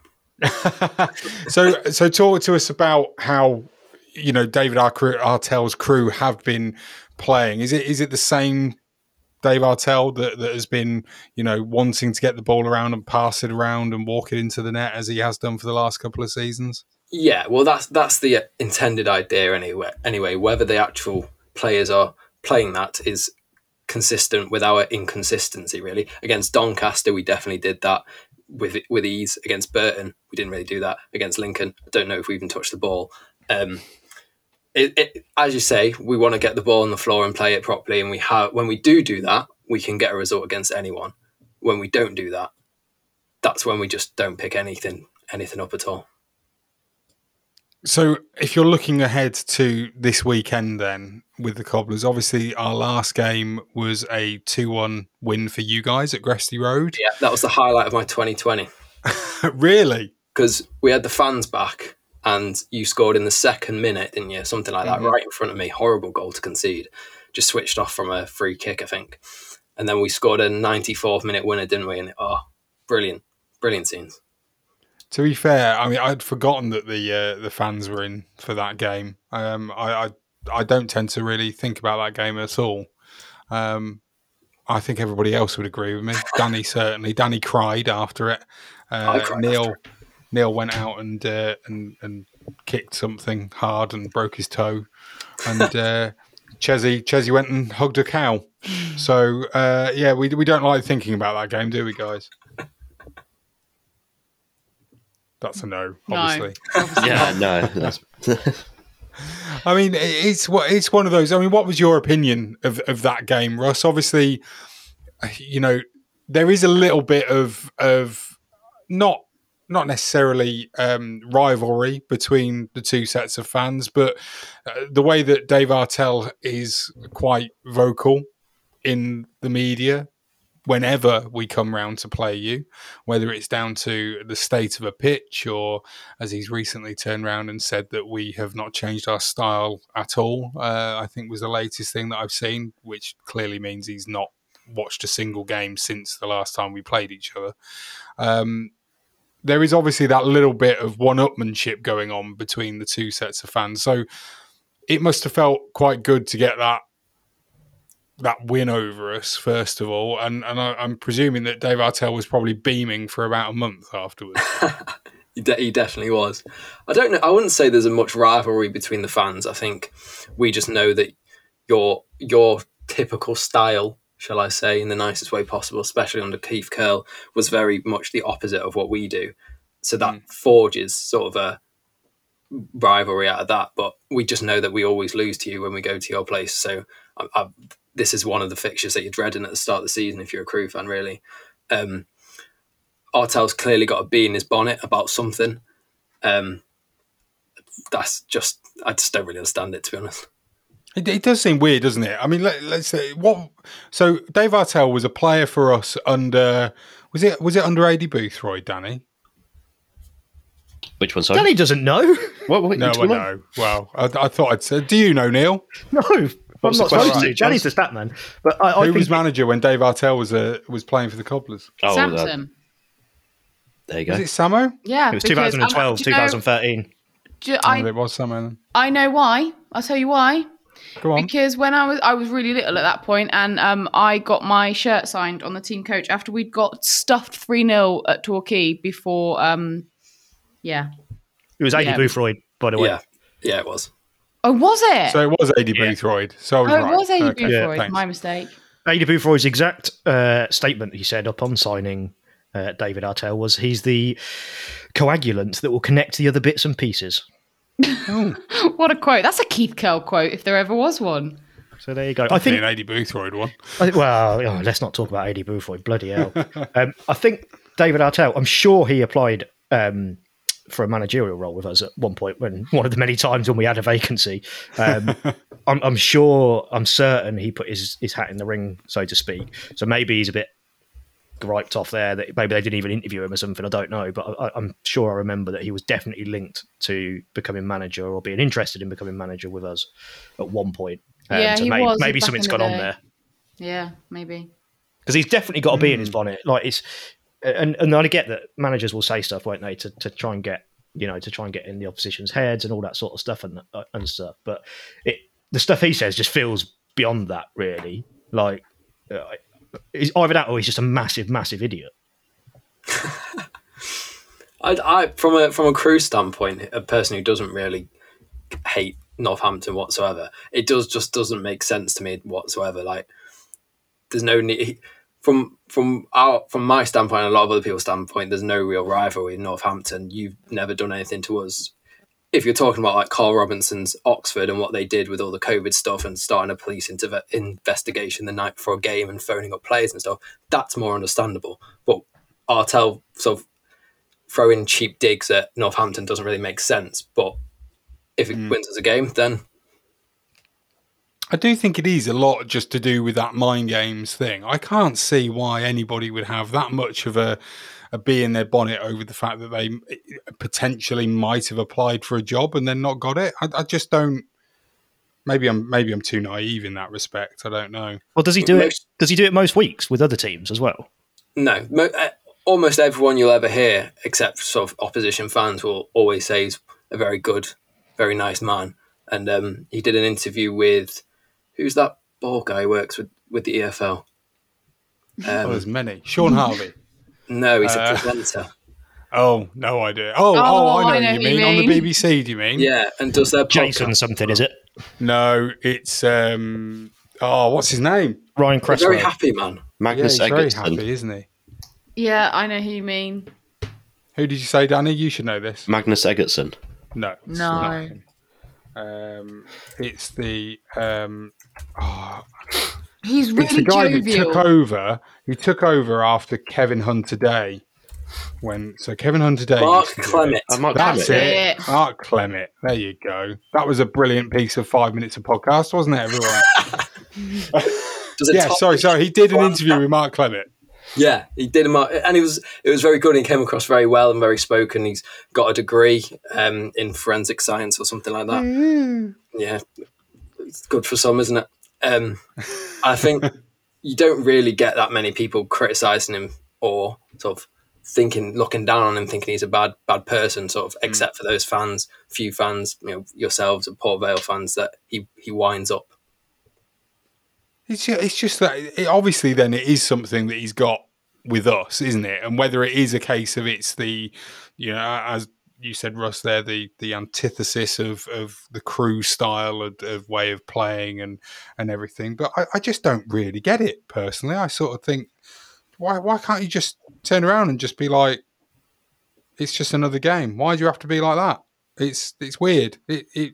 so, so talk to us about how you know David Artell's Crewe have been playing. Is it is it the same Dave Artell that, that has been you know wanting to get the ball around and pass it around and walk it into the net as he has done for the last couple of seasons? Yeah, well, that's that's the intended idea anyway. Anyway, whether the actual players are playing that is consistent with our inconsistency. Really, against Doncaster, we definitely did that. With with ease. Against Burton, we didn't really do that. Against Lincoln, I don't know if we even touched the ball. Um, it, it, as you say, we want to get the ball on the floor and play it properly. And we have when we do do that, we can get a result against anyone. When we don't do that, that's when we just don't pick anything anything up at all. So, if you're looking ahead to this weekend, then with the Cobblers, obviously our last game was a two one win for you guys at Gresty Road. Yeah, that was the highlight of my twenty twenty. Really? Because we had the fans back and you scored in the second minute, didn't you? Something like that, mm-hmm. right in front of me. Horrible goal to concede. Just switched off from a free kick, I think. And then we scored a ninety-fourth minute winner, didn't we? And oh, brilliant. Brilliant scenes. To be fair, I mean, I'd forgotten that the uh, the fans were in for that game. Um, I, I I don't tend to really think about that game at all. Um, I think everybody else would agree with me. Danny certainly. Danny cried after it. Uh, cried Neil after. Neil went out and uh, and and kicked something hard and broke his toe. And uh, Chesy Chesy went and hugged a cow. So uh, yeah, we we don't like thinking about that game, do we, guys? That's a no, obviously. No. Yeah, no. That's I mean, it's what it's one of those. I mean, what was your opinion of, of that game, Russ? Obviously, you know, there is a little bit of of not not necessarily um, rivalry between the two sets of fans, but uh, the way that Dave Artell is quite vocal in the media whenever we come round to play you, whether it's down to the state of a pitch or, as he's recently turned around and said, that we have not changed our style at all, uh, I think was the latest thing that I've seen, which clearly means he's not watched a single game since the last time we played each other. Um, there is obviously that little bit of one-upmanship going on between the two sets of fans. So it must have felt quite good to get that that win over us, first of all, and and I, I'm presuming that Dave Artell was probably beaming for about a month afterwards. he, de- he definitely was. I don't know. I wouldn't say there's a much rivalry between the fans. I think we just know that your your typical style, shall I say, in the nicest way possible, especially under Keith Curle, was very much the opposite of what we do. So that mm. forges sort of a rivalry out of that. But we just know that we always lose to you when we go to your place. So I, I, this is one of the fixtures that you're dreading at the start of the season if you're a Crewe fan, really. Um, Artell's clearly got a bee in his bonnet about something. Um, that's just, I just don't really understand it, to be honest. It, it does seem weird, doesn't it? I mean, let, let's say what. So Dave Artell was a player for us under. Was it was it under A D Boothroyd, Danny? Which one? Sorry, Danny doesn't know. What? what no, I know. Well, I, I thought I'd say. Do you know, Neil? No. I'm not supposed to. Right. Danny's the stat man. But I, I Who think was manager when Dave Artell was uh, was playing for the Cobblers? Oh, Samson. Uh, there you go. Was it Samo? Yeah. It was because, twenty twelve, um, do you know- twenty thirteen. do I, Oh, it was Samo then. I know why. I'll tell you why. Go on. Because when I was I was really little at that point, and um, I got my shirt signed on the team coach after we'd got stuffed three nil at Torquay before. Um, yeah. It was A D Yeah. Boothroyd, by the way. Yeah, yeah, it was. Oh, was it? So it was A D Yeah. Boothroyd. So I was oh, right. it was A D Okay, Boothroyd. thanks. My mistake. A D Boothroyd's exact uh, statement he said upon signing uh, David Artell was he's the coagulant that will connect the other bits and pieces. What a quote. That's a Keith Curle quote, if there ever was one. So there you go. I Definitely think an A D Boothroyd one. I think, well, oh, let's not talk about A D Boothroyd. Bloody hell. um, I think David Artell, I'm sure he applied um, for a managerial role with us at one point, when one of the many times when we had a vacancy. Um, I'm, I'm sure, I'm certain he put his, his hat in the ring, so to speak. So maybe he's a bit griped off there that maybe they didn't even interview him or something. I don't know. But I, I'm sure I remember that he was definitely linked to becoming manager or being interested in becoming manager with us at one point. Um, Yeah, so he maybe, was maybe back something's in the gone on day. there. Yeah, maybe. Because he's definitely got a bee in his bonnet. Like it's, and and I get that managers will say stuff, won't they, to, to try and get you know to try and get in the opposition's heads and all that sort of stuff and uh, and stuff. But it the stuff he says just feels beyond that, really. Like uh, he's either that or he's just a massive, massive idiot. I, I, from a from a Crewe standpoint, a person who doesn't really hate Northampton whatsoever, it does just doesn't make sense to me whatsoever. Like, there's no need from from our from my standpoint, and a lot of other people's standpoint. There's no real rivalry in Northampton. You've never done anything to us. If you're talking about like Carl Robinson's Oxford and what they did with all the COVID stuff and starting a police inter- investigation the night before a game and phoning up players and stuff, that's more understandable. But Artell sort of throwing cheap digs at Northampton doesn't really make sense. But if it mm. wins us a game, then I do think it is a lot just to do with that mind games thing. I can't see why anybody would have that much of a, a bee in their bonnet over the fact that they potentially might have applied for a job and then not got it. I, I just don't. Maybe I'm maybe I'm too naive in that respect. I don't know. Well, does he do most, it? Does he do it most weeks with other teams as well? No. Mo- almost everyone you'll ever hear, except sort of opposition fans, will always say he's a very good, very nice man. And um, he did an interview with, who's that ball guy who works with, with the E F L? Um, oh, there's many. Sean Harvey. No, he's Uh, a presenter. Oh, no idea. Oh, oh, Oh, I know I know what you who you mean. On the mean. B B C, do you mean? Yeah, and does their Jason podcast. something, is it? No, it's um. Oh, what's his name? Ryan A Cresswell. very happy man. Magnus yeah, he's very Eggerton. happy, isn't he? Yeah, I know who you mean. Who did you say, Danny? You should know this. Magnus Eggerton. No, it's No. not him. Um, it's the um. Oh, He's really it's the guy jovial. that took over. He took over after Kevin Hunter Day. When so Kevin Hunter Day. Mark used to do it. Clement. Uh, Mark That's Clement. it. it. Mark Clement. There you go. That was a brilliant piece of five minutes of podcast, wasn't it, everyone? Does a yeah, top- sorry, sorry. He did an interview with Mark Clement. Yeah, he did him, and it was it was very good. And he came across very well and very spoken. He's got a degree um, in forensic science or something like that. Mm. Yeah, it's good for some, isn't it? Um, I think you don't really get that many people criticising him or sort of thinking, looking down on him, thinking he's a bad bad person. Sort of, except for those fans, few fans, you know, yourselves and Port Vale fans, that he he winds up. It's just, it's just that it, obviously then it is something that he's got with us, isn't it? And whether it is a case of it's the, you know, as you said, Russ, there, the the antithesis of, of the Crew style of, of way of playing and, and everything. But I, I just don't really get it personally. I sort of think, why why can't you just turn around and just be like, it's just another game? Why do you have to be like that? It's it's weird. It it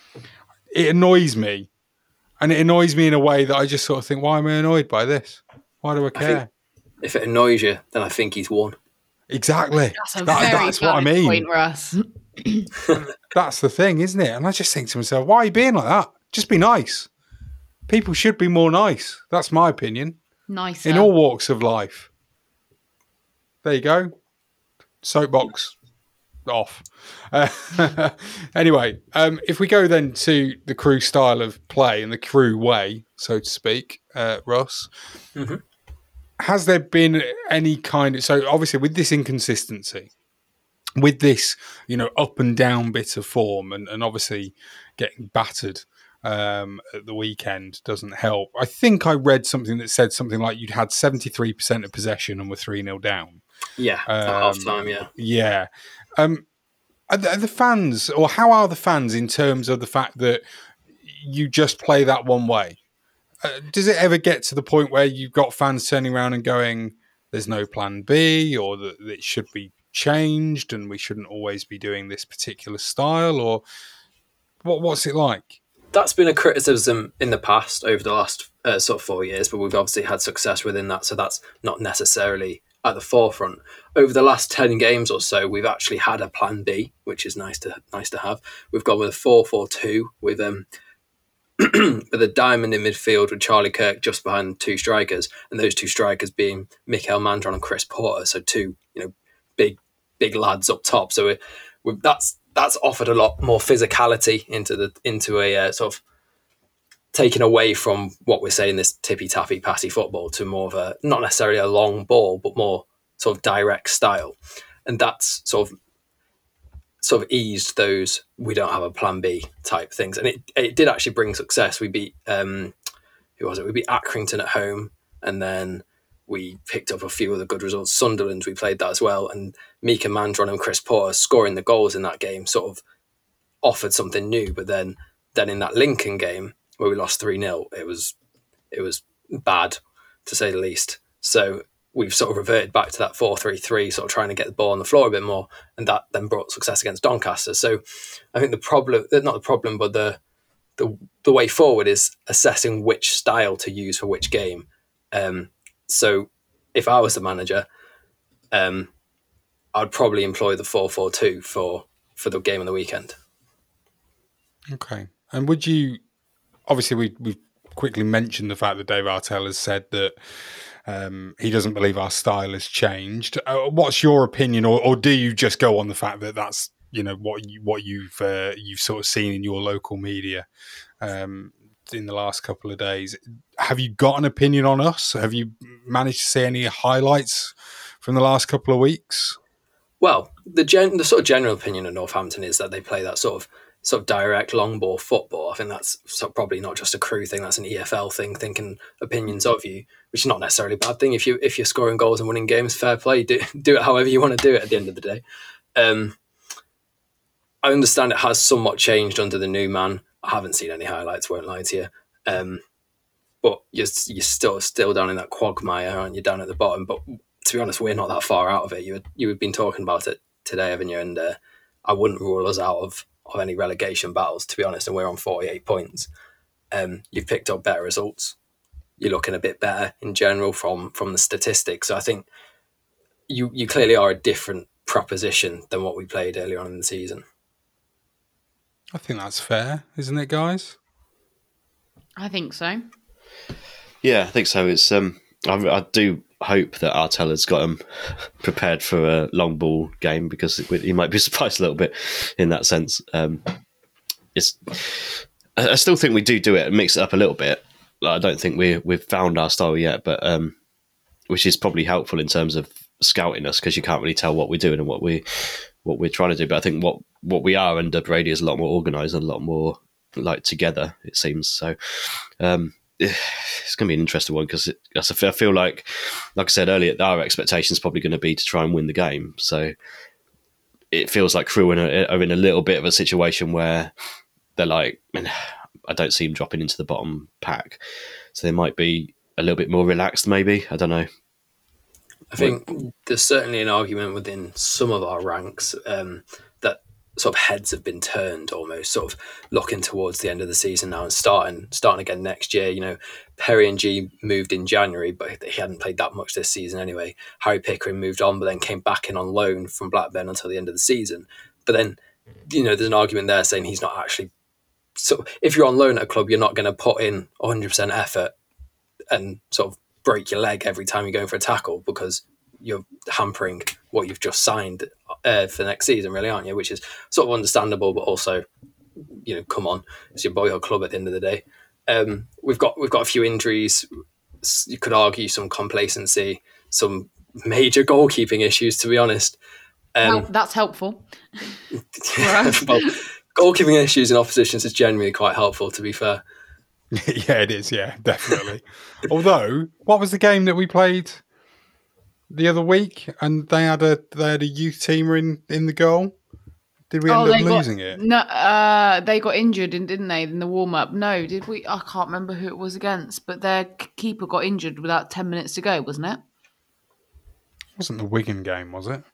it annoys me. And it annoys me in a way that I just sort of think, why am I annoyed by this? Why do I I care? think if it annoys you, then I think he's won. Exactly. That's a That- very that's what I valid mean. point, Russ. That's the thing, isn't it? And I just think to myself, why are you being like that? Just be nice. People should be more nice. That's my opinion. Nicer. In all walks of life. There you go. Soapbox off. Uh, anyway, um, if we go then to the Crew style of play and the Crew way, so to speak, uh, Ross, Mm-hmm. has there been any kind of, so obviously with this inconsistency, with this, you know, up and down bit of form and, and obviously getting battered um, at the weekend doesn't help. I think I read something that said something like you'd had seventy-three percent of possession and were three nil down. Yeah, at Um, half time, yeah. Yeah. Um, are the, are the fans, or how are the fans in terms of the fact that you just play that one way? Uh, does it ever get to the point where you've got fans turning around and going, there's no plan B, or that it should be changed and we shouldn't always be doing this particular style? Or what? what's it like? That's been a criticism in the past over the last uh, sort of four years, but we've obviously had success within that, so that's not necessarily at the forefront. Over the last ten games or so, we've actually had a plan B, which is nice to nice to have. We've gone with a four four two with um with a diamond in midfield with Charlie Kirk just behind two strikers, and those two strikers being Mikael Mandron and Chris Porter, so two, you know, big big lads up top. So we're, we're, that's that's offered a lot more physicality into the into a uh, sort of taken away from what we're saying, this tippy tappy passy football, to more of a, not necessarily a long ball, but more sort of direct style, and that's sort of sort of eased those we don't have a plan B type things, and it it did actually bring success. We beat um who was it? We beat Accrington at home, and then we picked up a few other good results. Sunderland, we played that as well, and Mika Mandron and Chris Porter scoring the goals in that game sort of offered something new. But then then in that Lincoln game where we lost three nil, it was it was bad to say the least. So we've sort of reverted back to that four three three, sort of trying to get the ball on the floor a bit more, and that then brought success against Doncaster. So I think the problem, not the problem, but the the the way forward is assessing which style to use for which game. Um, so if I was the manager, um, I'd probably employ the four four two for for the game on the weekend. Okay. And would you, obviously we we quickly mentioned the fact that Dave Artell has said that um, he doesn't believe our style has changed. Uh, what's your opinion, or, or do you just go on the fact that that's, you know, what you, what you've uh, you've sort of seen in your local media um, in the last couple of days? Have you got an opinion on us? Have you managed to see any highlights from the last couple of weeks? Well, the gen- the sort of general opinion of Northampton is that they play that sort of sort of direct long ball football. I think that's sort of probably not just a Crewe thing; that's an E F L thing. Thinking opinions of you, which is not necessarily a bad thing. If you if you're scoring goals and winning games, fair play. Do do it however you want to do it. At the end of the day, um, I understand it has somewhat changed under the new man. I haven't seen any highlights. Won't lie to you. Um, but you're you're still still down in that quagmire, aren't you? Down at the bottom, but. To be honest, we're not that far out of it. You had, you had been talking about it today, haven't you? And uh, I wouldn't rule us out of, of any relegation battles, to be honest. And we're on forty-eight points. Um, you've picked up better results. You're looking a bit better in general from from the statistics. So I think you you clearly are a different proposition than what we played earlier on in the season. I think that's fair, isn't it, guys? I think so. Yeah, I think so. It's um, I, I do. hope that Artella's got him prepared for a long ball game, because he might be surprised a little bit in that sense. Um, it's, I still think we do do it and mix it up a little bit. I don't think we we've found our style yet, but um, which is probably helpful in terms of scouting us, because you can't really tell what we're doing and what we what we're trying to do. But I think what what we are under Brady is a lot more organised and a lot more like together, it seems. So. Um, It's going to be an interesting one, because I feel like, like I said earlier, our expectation is probably going to be to try and win the game. So it feels like Crewe are in a little bit of a situation where they're like, I don't see them dropping into the bottom pack. So they might be a little bit more relaxed, maybe. I don't know. I think there's certainly an argument within some of our ranks um, that sort of heads have been turned, almost sort of looking towards the end of the season now and starting starting again next year. You know, Perry and G moved in January, but he hadn't played that much this season anyway. Harry Pickering moved on, but then came back in on loan from Blackburn until the end of the season. But then, you know, there's an argument there saying he's not actually. So if you're on loan at a club, you're not going to put in one hundred percent effort and sort of break your leg every time you're going for a tackle, because you're hampering what you've just signed uh, for next season, really, aren't you? Which is sort of understandable, but also, you know, come on, it's your boyhood club at the end of the day. Um, we've got we've got a few injuries. You could argue some complacency, some major goalkeeping issues, to be honest. Um, well, that's helpful. Well, goalkeeping issues in oppositions is generally quite helpful, to be fair. Yeah, it is. Yeah, definitely. Although, what was the game that we played the other week, and they had a they had a youth teamer in, in the goal? Did we end oh, up got, losing it? No, uh, they got injured, didn't they, in the warm up? No, did we? I can't remember who it was against, but their keeper got injured without ten minutes to go, wasn't it? It wasn't the Wigan game, was it?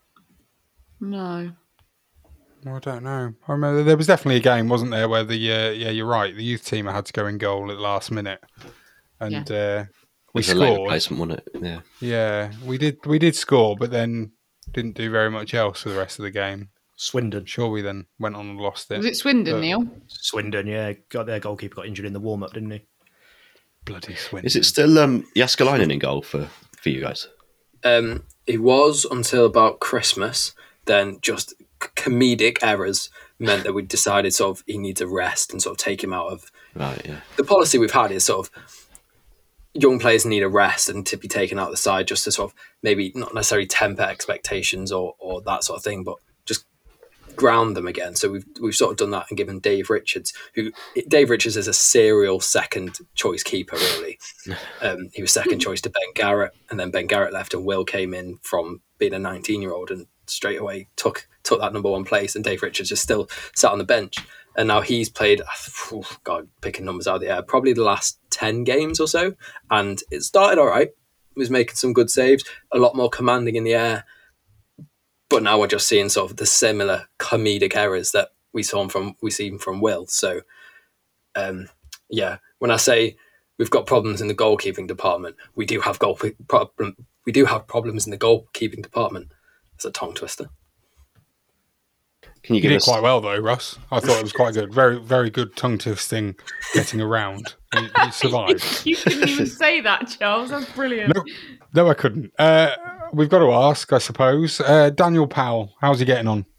No. I don't know. I remember there was definitely a game, wasn't there, where the uh, yeah, you're right, the youth teamer had to go in goal at the last minute, and yeah. uh, we it was scored. A late placement, wasn't it? Yeah, yeah, we did. We did score, but then didn't do very much else for the rest of the game. Swindon, sure, we then went on and lost it. Was it Swindon, but, Neil? Swindon, yeah, got their goalkeeper got injured in the warm up, didn't he? Bloody Swindon. Is it still um, Jääskeläinen in goal for for you guys? Um, it was until about Christmas. Then just comedic errors meant that we decided sort of he needs a rest and sort of take him out of. Right, yeah. The policy we've had is sort of young players need a rest and to be taken out of the side just to sort of maybe not necessarily temper expectations or or that sort of thing, but just ground them again. So we've we've sort of done that and given Dave Richards, who Dave Richards is a serial second choice keeper, really. Um, he was second choice to Ben Garrett, and then Ben Garrett left and Will came in from being a nineteen year old and straight away took took that number one place, and Dave Richards is still sat on the bench. And now he's played, oh God, picking numbers out of the air, probably the last ten games or so. And it started all right. He was making some good saves, a lot more commanding in the air. But now we're just seeing sort of the similar comedic errors that we saw from we seen from Will. So, um, yeah, when I say we've got problems in the goalkeeping department, we do have goal problem. We do have problems in the goalkeeping department. It's a tongue twister. Can you, you give did us... quite well though, Russ. I thought it was quite good. Very, very good tongue twisting, getting around. You, you survived. You couldn't even say that, Charles. That's brilliant. No, no I couldn't. Uh, we've got to ask, I suppose. Uh, Daniel Powell, how's he getting on?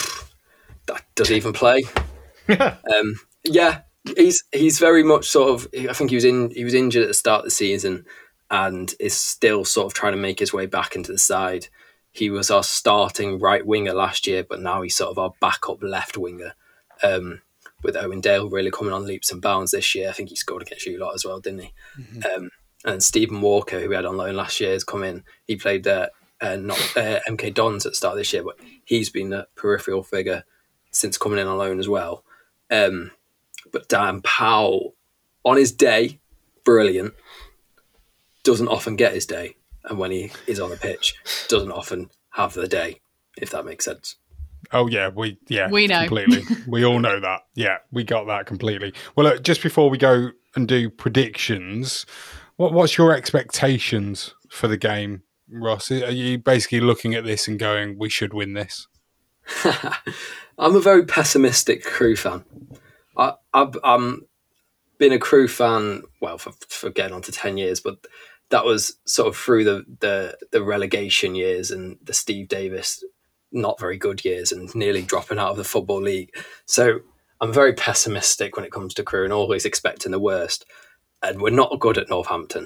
Does he even play? um, yeah, he's he's very much sort of. I think he was in he was injured at the start of the season, and is still sort of trying to make his way back into the side. He was our starting right winger last year, but now he's sort of our backup left winger. Um, with Owen Dale really coming on leaps and bounds this year. I think he scored against you lot as well, didn't he? Mm-hmm. Um, and Stephen Walker, who we had on loan last year, has come in. He played uh, uh, not uh, M K Dons at the start of this year, but he's been a peripheral figure since coming in on loan as well. Um, but Dan Powell, on his day, brilliant. Doesn't often get his day. And when he is on the pitch, doesn't often have the day, if that makes sense. Oh yeah, we yeah we know completely. We all know that. Yeah, we got that completely. Well, look, just before we go and do predictions, what what's your expectations for the game, Ross? Are you basically looking at this and going, "We should win this"? I'm a very pessimistic Crewe fan. I, I've um, been a Crewe fan, well, for, for getting on to ten years, but that was sort of through the, the, the relegation years and the Steve Davis not very good years and nearly dropping out of the Football League. So I'm very pessimistic when it comes to Crewe and always expecting the worst. And we're not good at Northampton.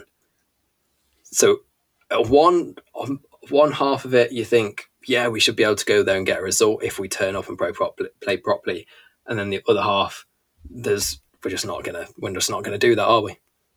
So one, one half of it, you think, yeah, we should be able to go there and get a result if we turn up and play properly. Play properly. And then the other half, there's we're just not gonna we're just not gonna do that, are we?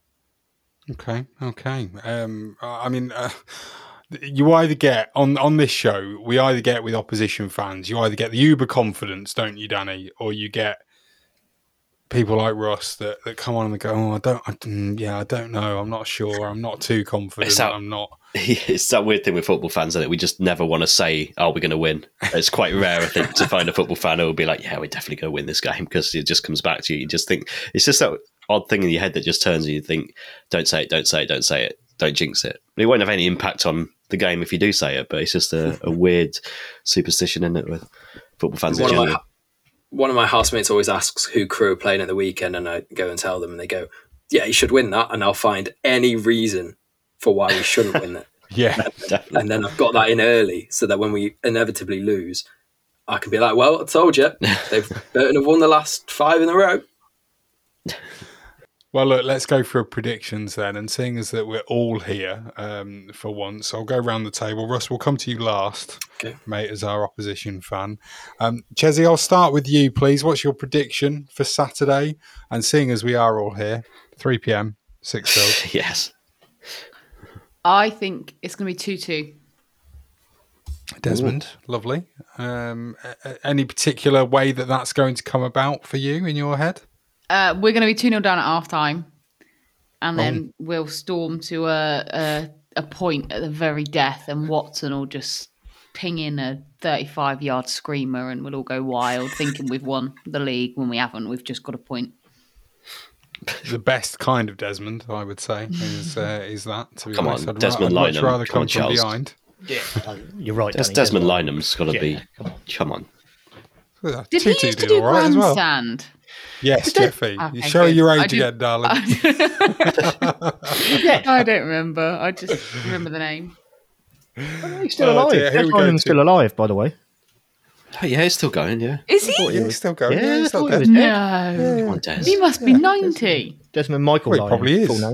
Okay, okay. Um, I mean, uh, you either get on on this show, we either get with opposition fans, you either get the uber confidence, don't you, Danny, or you get people like Russ that, that come on and go, oh, I don't, I, yeah, I don't know, I'm not sure, I'm not too confident, that, I'm not. It's that weird thing with football fans that we just never want to say, "Oh, we're going to win." It's quite rare, I think, to find a football fan who will be like, "Yeah, we're definitely going to win this game," because it just comes back to you. You just think it's just that odd thing in your head that just turns and you think, "Don't say it, don't say it, don't say it, don't jinx it." It won't have any impact on the game if you do say it, but it's just a, a weird superstition in it with football fans in one general. Of my, one of my housemates always asks who Crewe are playing at the weekend, and I go and tell them, and they go, "Yeah, you should win that," and I'll find any reason for why we shouldn't win it. Yeah, definitely. And then I've got that in early so that when we inevitably lose, I can be like, well, I told you, they've Burton have won the last five in a row. Well, look, let's go for predictions then. And seeing as that we're all here um, for once, I'll go around the table. Russ, we'll come to you last, okay, mate, as our opposition fan. Um, Chesney, I'll start with you, please. What's your prediction for Saturday? And seeing as we are all here, three p.m, Sixfield. Yes. I think it's going to be two two. Desmond, Ooh. Lovely. Um, any particular way that that's going to come about for you in your head? Uh, we're going to be two nil down at half time. And then oh. we'll storm to a, a a point at the very death, and Watson will just ping in a thirty-five yard screamer, and we'll all go wild thinking we've won the league when we haven't. We've just got a point. The best kind of Desmond, I would say, is uh, is that. To be come honest. on, I'd Desmond ra- I'd Lynam. much rather come, come from behind. Yeah, you're right. Des- Danny, Desmond Desmond Lynam's got to yeah, be. Come on. Come on. Yeah, did he used to do right grandstand? Well. Yes, did Jeffy. Okay, you show good. your age I again, darling. yeah. I don't remember. I just remember the name. Oh, he's still oh, alive. Dear, Desmond Lynam's still alive, by the way. Oh, yeah, he's still going, yeah. Is he? Yeah, he's still going. Yeah, yeah, he's still he was dead. No. Yeah. Come on, Des. He must be Yeah. ninety. Desmond Michael Well, he probably is. Full name.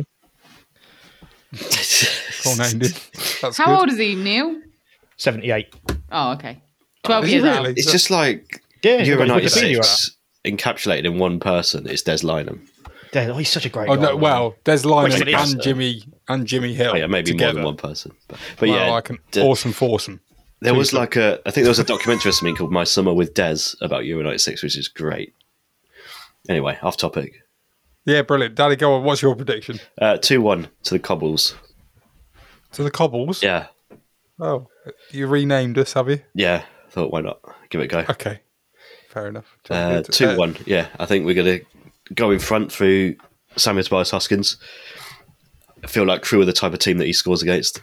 Full name, dude. That's How good. old is he, Neil? seventy-eight. Oh, okay. twelve Is years he old. really? It's just like Yeah, Euro he's got his Wikipedia ninety-six encapsulated in one person. It's Des Lynam. Des, oh, he's such a great Oh guy. no! Well, Des Lynam Well, yes, and uh, Jimmy and Jimmy Hill. Oh, yeah, maybe together. more than one person. But, but well, yeah, I can De- awesome foursome. there Two was people. like a, I think there was a documentary or something called My Summer with Des about Euro ninety-six, which is great. Anyway, off topic. Yeah, brilliant. Daddy, go on. What's your prediction? Uh, two one to the Cobbles. To the Cobbles? Yeah. Oh, you renamed us, have you? Yeah. I thought, why not? Give it a go. Okay. Fair enough. Uh, two one. Yeah. I think we're going to go in front through Samuel Tobias Hoskins. I feel like Crewe are the type of team that he scores against.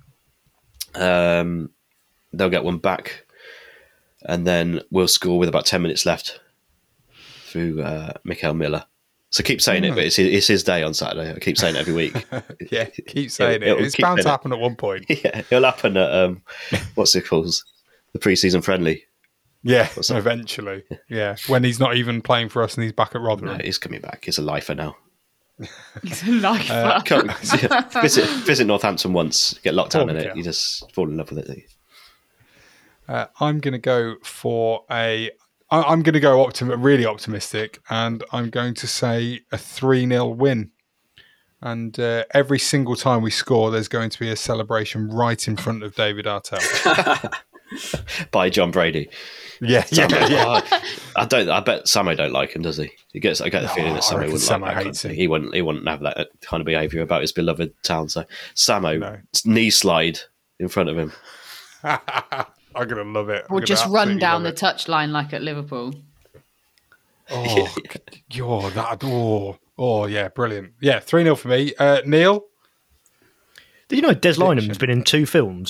Um, they'll get one back. And then we'll score with about ten minutes left through uh, Mikael Miller. So keep saying mm. it, but it's his, it's his day on Saturday. I keep saying it every week. Yeah, keep saying It'll, it. it'll It's keep bound to saying happen it. at one point. Yeah, it'll happen at, um, what's it called? The pre-season friendly. Yeah, eventually. Yeah, when he's not even playing for us and he's back at Rotherham. No, he's coming back. He's a lifer now. It's a life. Uh, come, visit, visit Northampton once, get locked down Oh, in yeah. it. You just fall in love with it. Uh, I'm going to go for a. I- I'm going to go optim- really optimistic, and I'm going to say a three nil win. And uh, every single time we score, there's going to be a celebration right in front of David Artell. By John Brady. Yeah, yeah, Samo, yeah. oh, I don't. I bet Samo don't like him, does he? He gets. I get the feeling that I Samo reckon wouldn't Samo like that. Kind hates of him. thing. He wouldn't. He wouldn't have that kind of behaviour about his beloved town. So Samo No. knee slide in front of him. I'm going to love it. I'm Or gonna just run absolutely down the love it. touchline like at Liverpool. Oh, you're that. Oh, oh, yeah, brilliant. Yeah, three nil for me. Uh, Neil? Did you know Des Lynam's been in two films?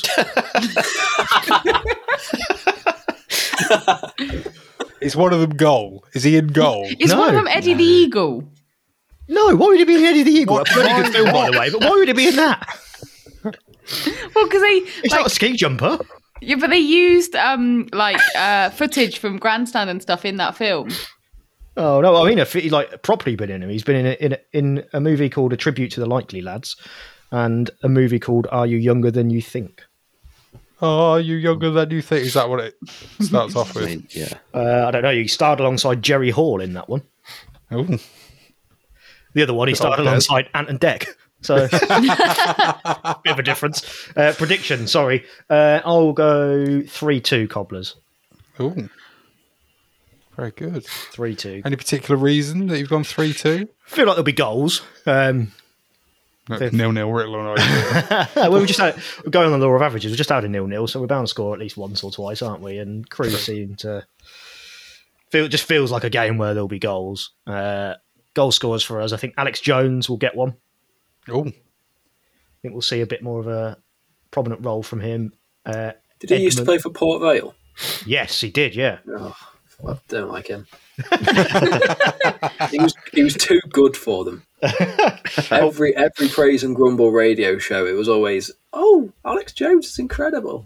Is one of them goal? Is he in goal? Is No. one of them Eddie the Eagle? No, why would he be in Eddie the Eagle? A bloody good film, by the way, but why would he be in that? Well, because they He's like, not a ski jumper. yeah, but they used um like uh footage from Grandstand and stuff in that film. Oh no, I mean, if he like properly been in him. He's been in a, in a, in a movie called A Tribute to the Likely Lads, and a movie called Are You Younger Than You Think? Oh, are you younger than you think? Is that what it starts off I with? mean, yeah. Uh, I don't know. He starred alongside Jerry Hall in that one. Ooh. The other one, he starred Okay. alongside Ant and Dec. So, bit of a difference. Uh, prediction, sorry. Uh, I'll go three two Cobblers. Ooh. Very good. three two. Any particular reason that you've gone three two? feel like there'll be goals. Um, Nil nil written on well, we're just out, we're going on the law of averages. We're just out in nil nil, so we're bound to score at least once or twice, aren't we? And Crew seem to feel. It just feels like a game where there'll be goals. Uh, goal scorers for us. I think Alex Jones will get one. Oh, I think we'll see a bit more of a prominent role from him. Uh, Did he used to Edmund- play for Port Vale? Yes, he did. Yeah. Oh, I don't like him. he was he was too good for them. Every every praise and grumble radio show, it was always, oh, Alex Jones is incredible.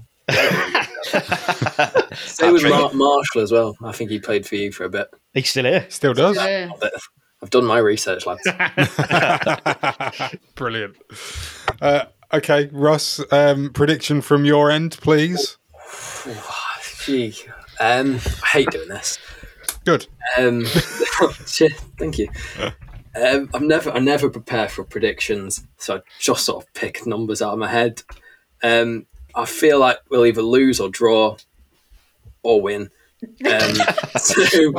Same with Mark Marshall as well. I think he played for you for a bit. He's still here. still does. Yeah. I've done my research, lads. Brilliant. Uh, okay, Russ, um, prediction from your end, please. Gee, um, I hate doing this. Good. Um, shit, thank you. Um, I'm never, I never prepare for predictions, so I just sort of pick numbers out of my head. Um, I feel like we'll either lose or draw, or win. Um, so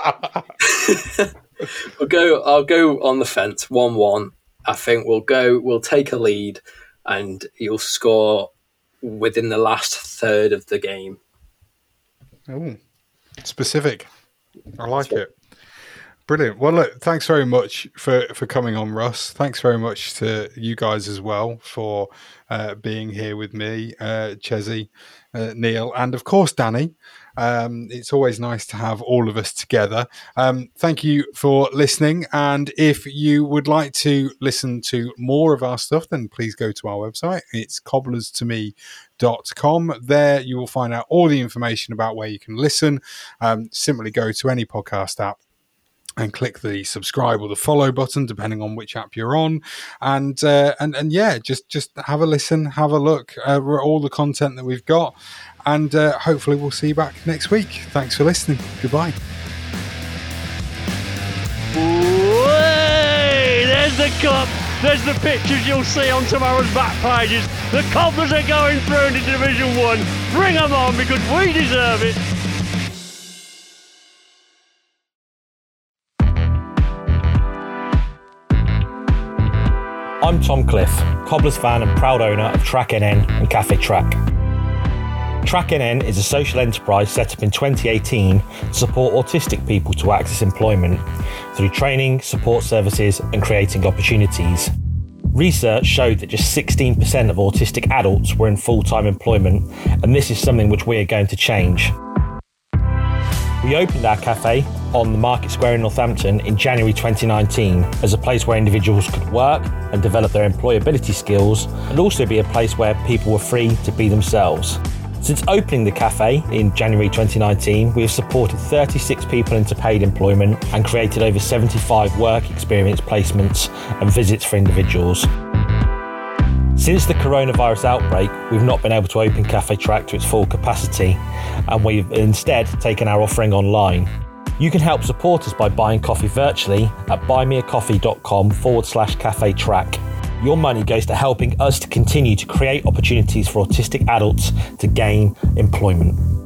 we'll go. I'll go on the fence, one-one. I think we'll go. We'll take a lead, and you'll score within the last third of the game. Oh, specific. I like it. Brilliant. Well, look, thanks very much for, for coming on, Russ. Thanks very much to you guys as well for uh, being here with me, uh, Chezzy, uh, Neil, and of course, Danny. Um, it's always nice to have all of us together. Um, thank you for listening. And if you would like to listen to more of our stuff, then please go to our website. It's cobblers to me dot com. There you will find out all the information about where you can listen. Um, simply go to any podcast app and click the subscribe or the follow button, depending on which app you're on. And uh, and and yeah, just just have a listen, have a look uh, at all the content that we've got. And uh, hopefully we'll see you back next week. Thanks for listening. Goodbye. Way! There's the cup. There's the pictures you'll see on tomorrow's back pages. The Cobblers are going through into Division One. Bring them on because we deserve it. I'm Tom Cliff, Cobblers fan and proud owner of Track N N and Cafe Track. Track N N is a social enterprise set up in twenty eighteen to support autistic people to access employment through training, support services and creating opportunities. Research showed that just sixteen percent of autistic adults were in full-time employment, and this is something which we are going to change. We opened our cafe on the Market Square in Northampton in January twenty nineteen as a place where individuals could work and develop their employability skills, and also be a place where people were free to be themselves. Since opening the cafe in January twenty nineteen, we have supported thirty-six people into paid employment and created over seventy-five work experience placements and visits for individuals. Since the coronavirus outbreak, we've not been able to open Cafe Track to its full capacity, and we've instead taken our offering online. You can help support us by buying coffee virtually at buymeacoffee.com forward slash Cafe Track. Your money goes to helping us to continue to create opportunities for autistic adults to gain employment.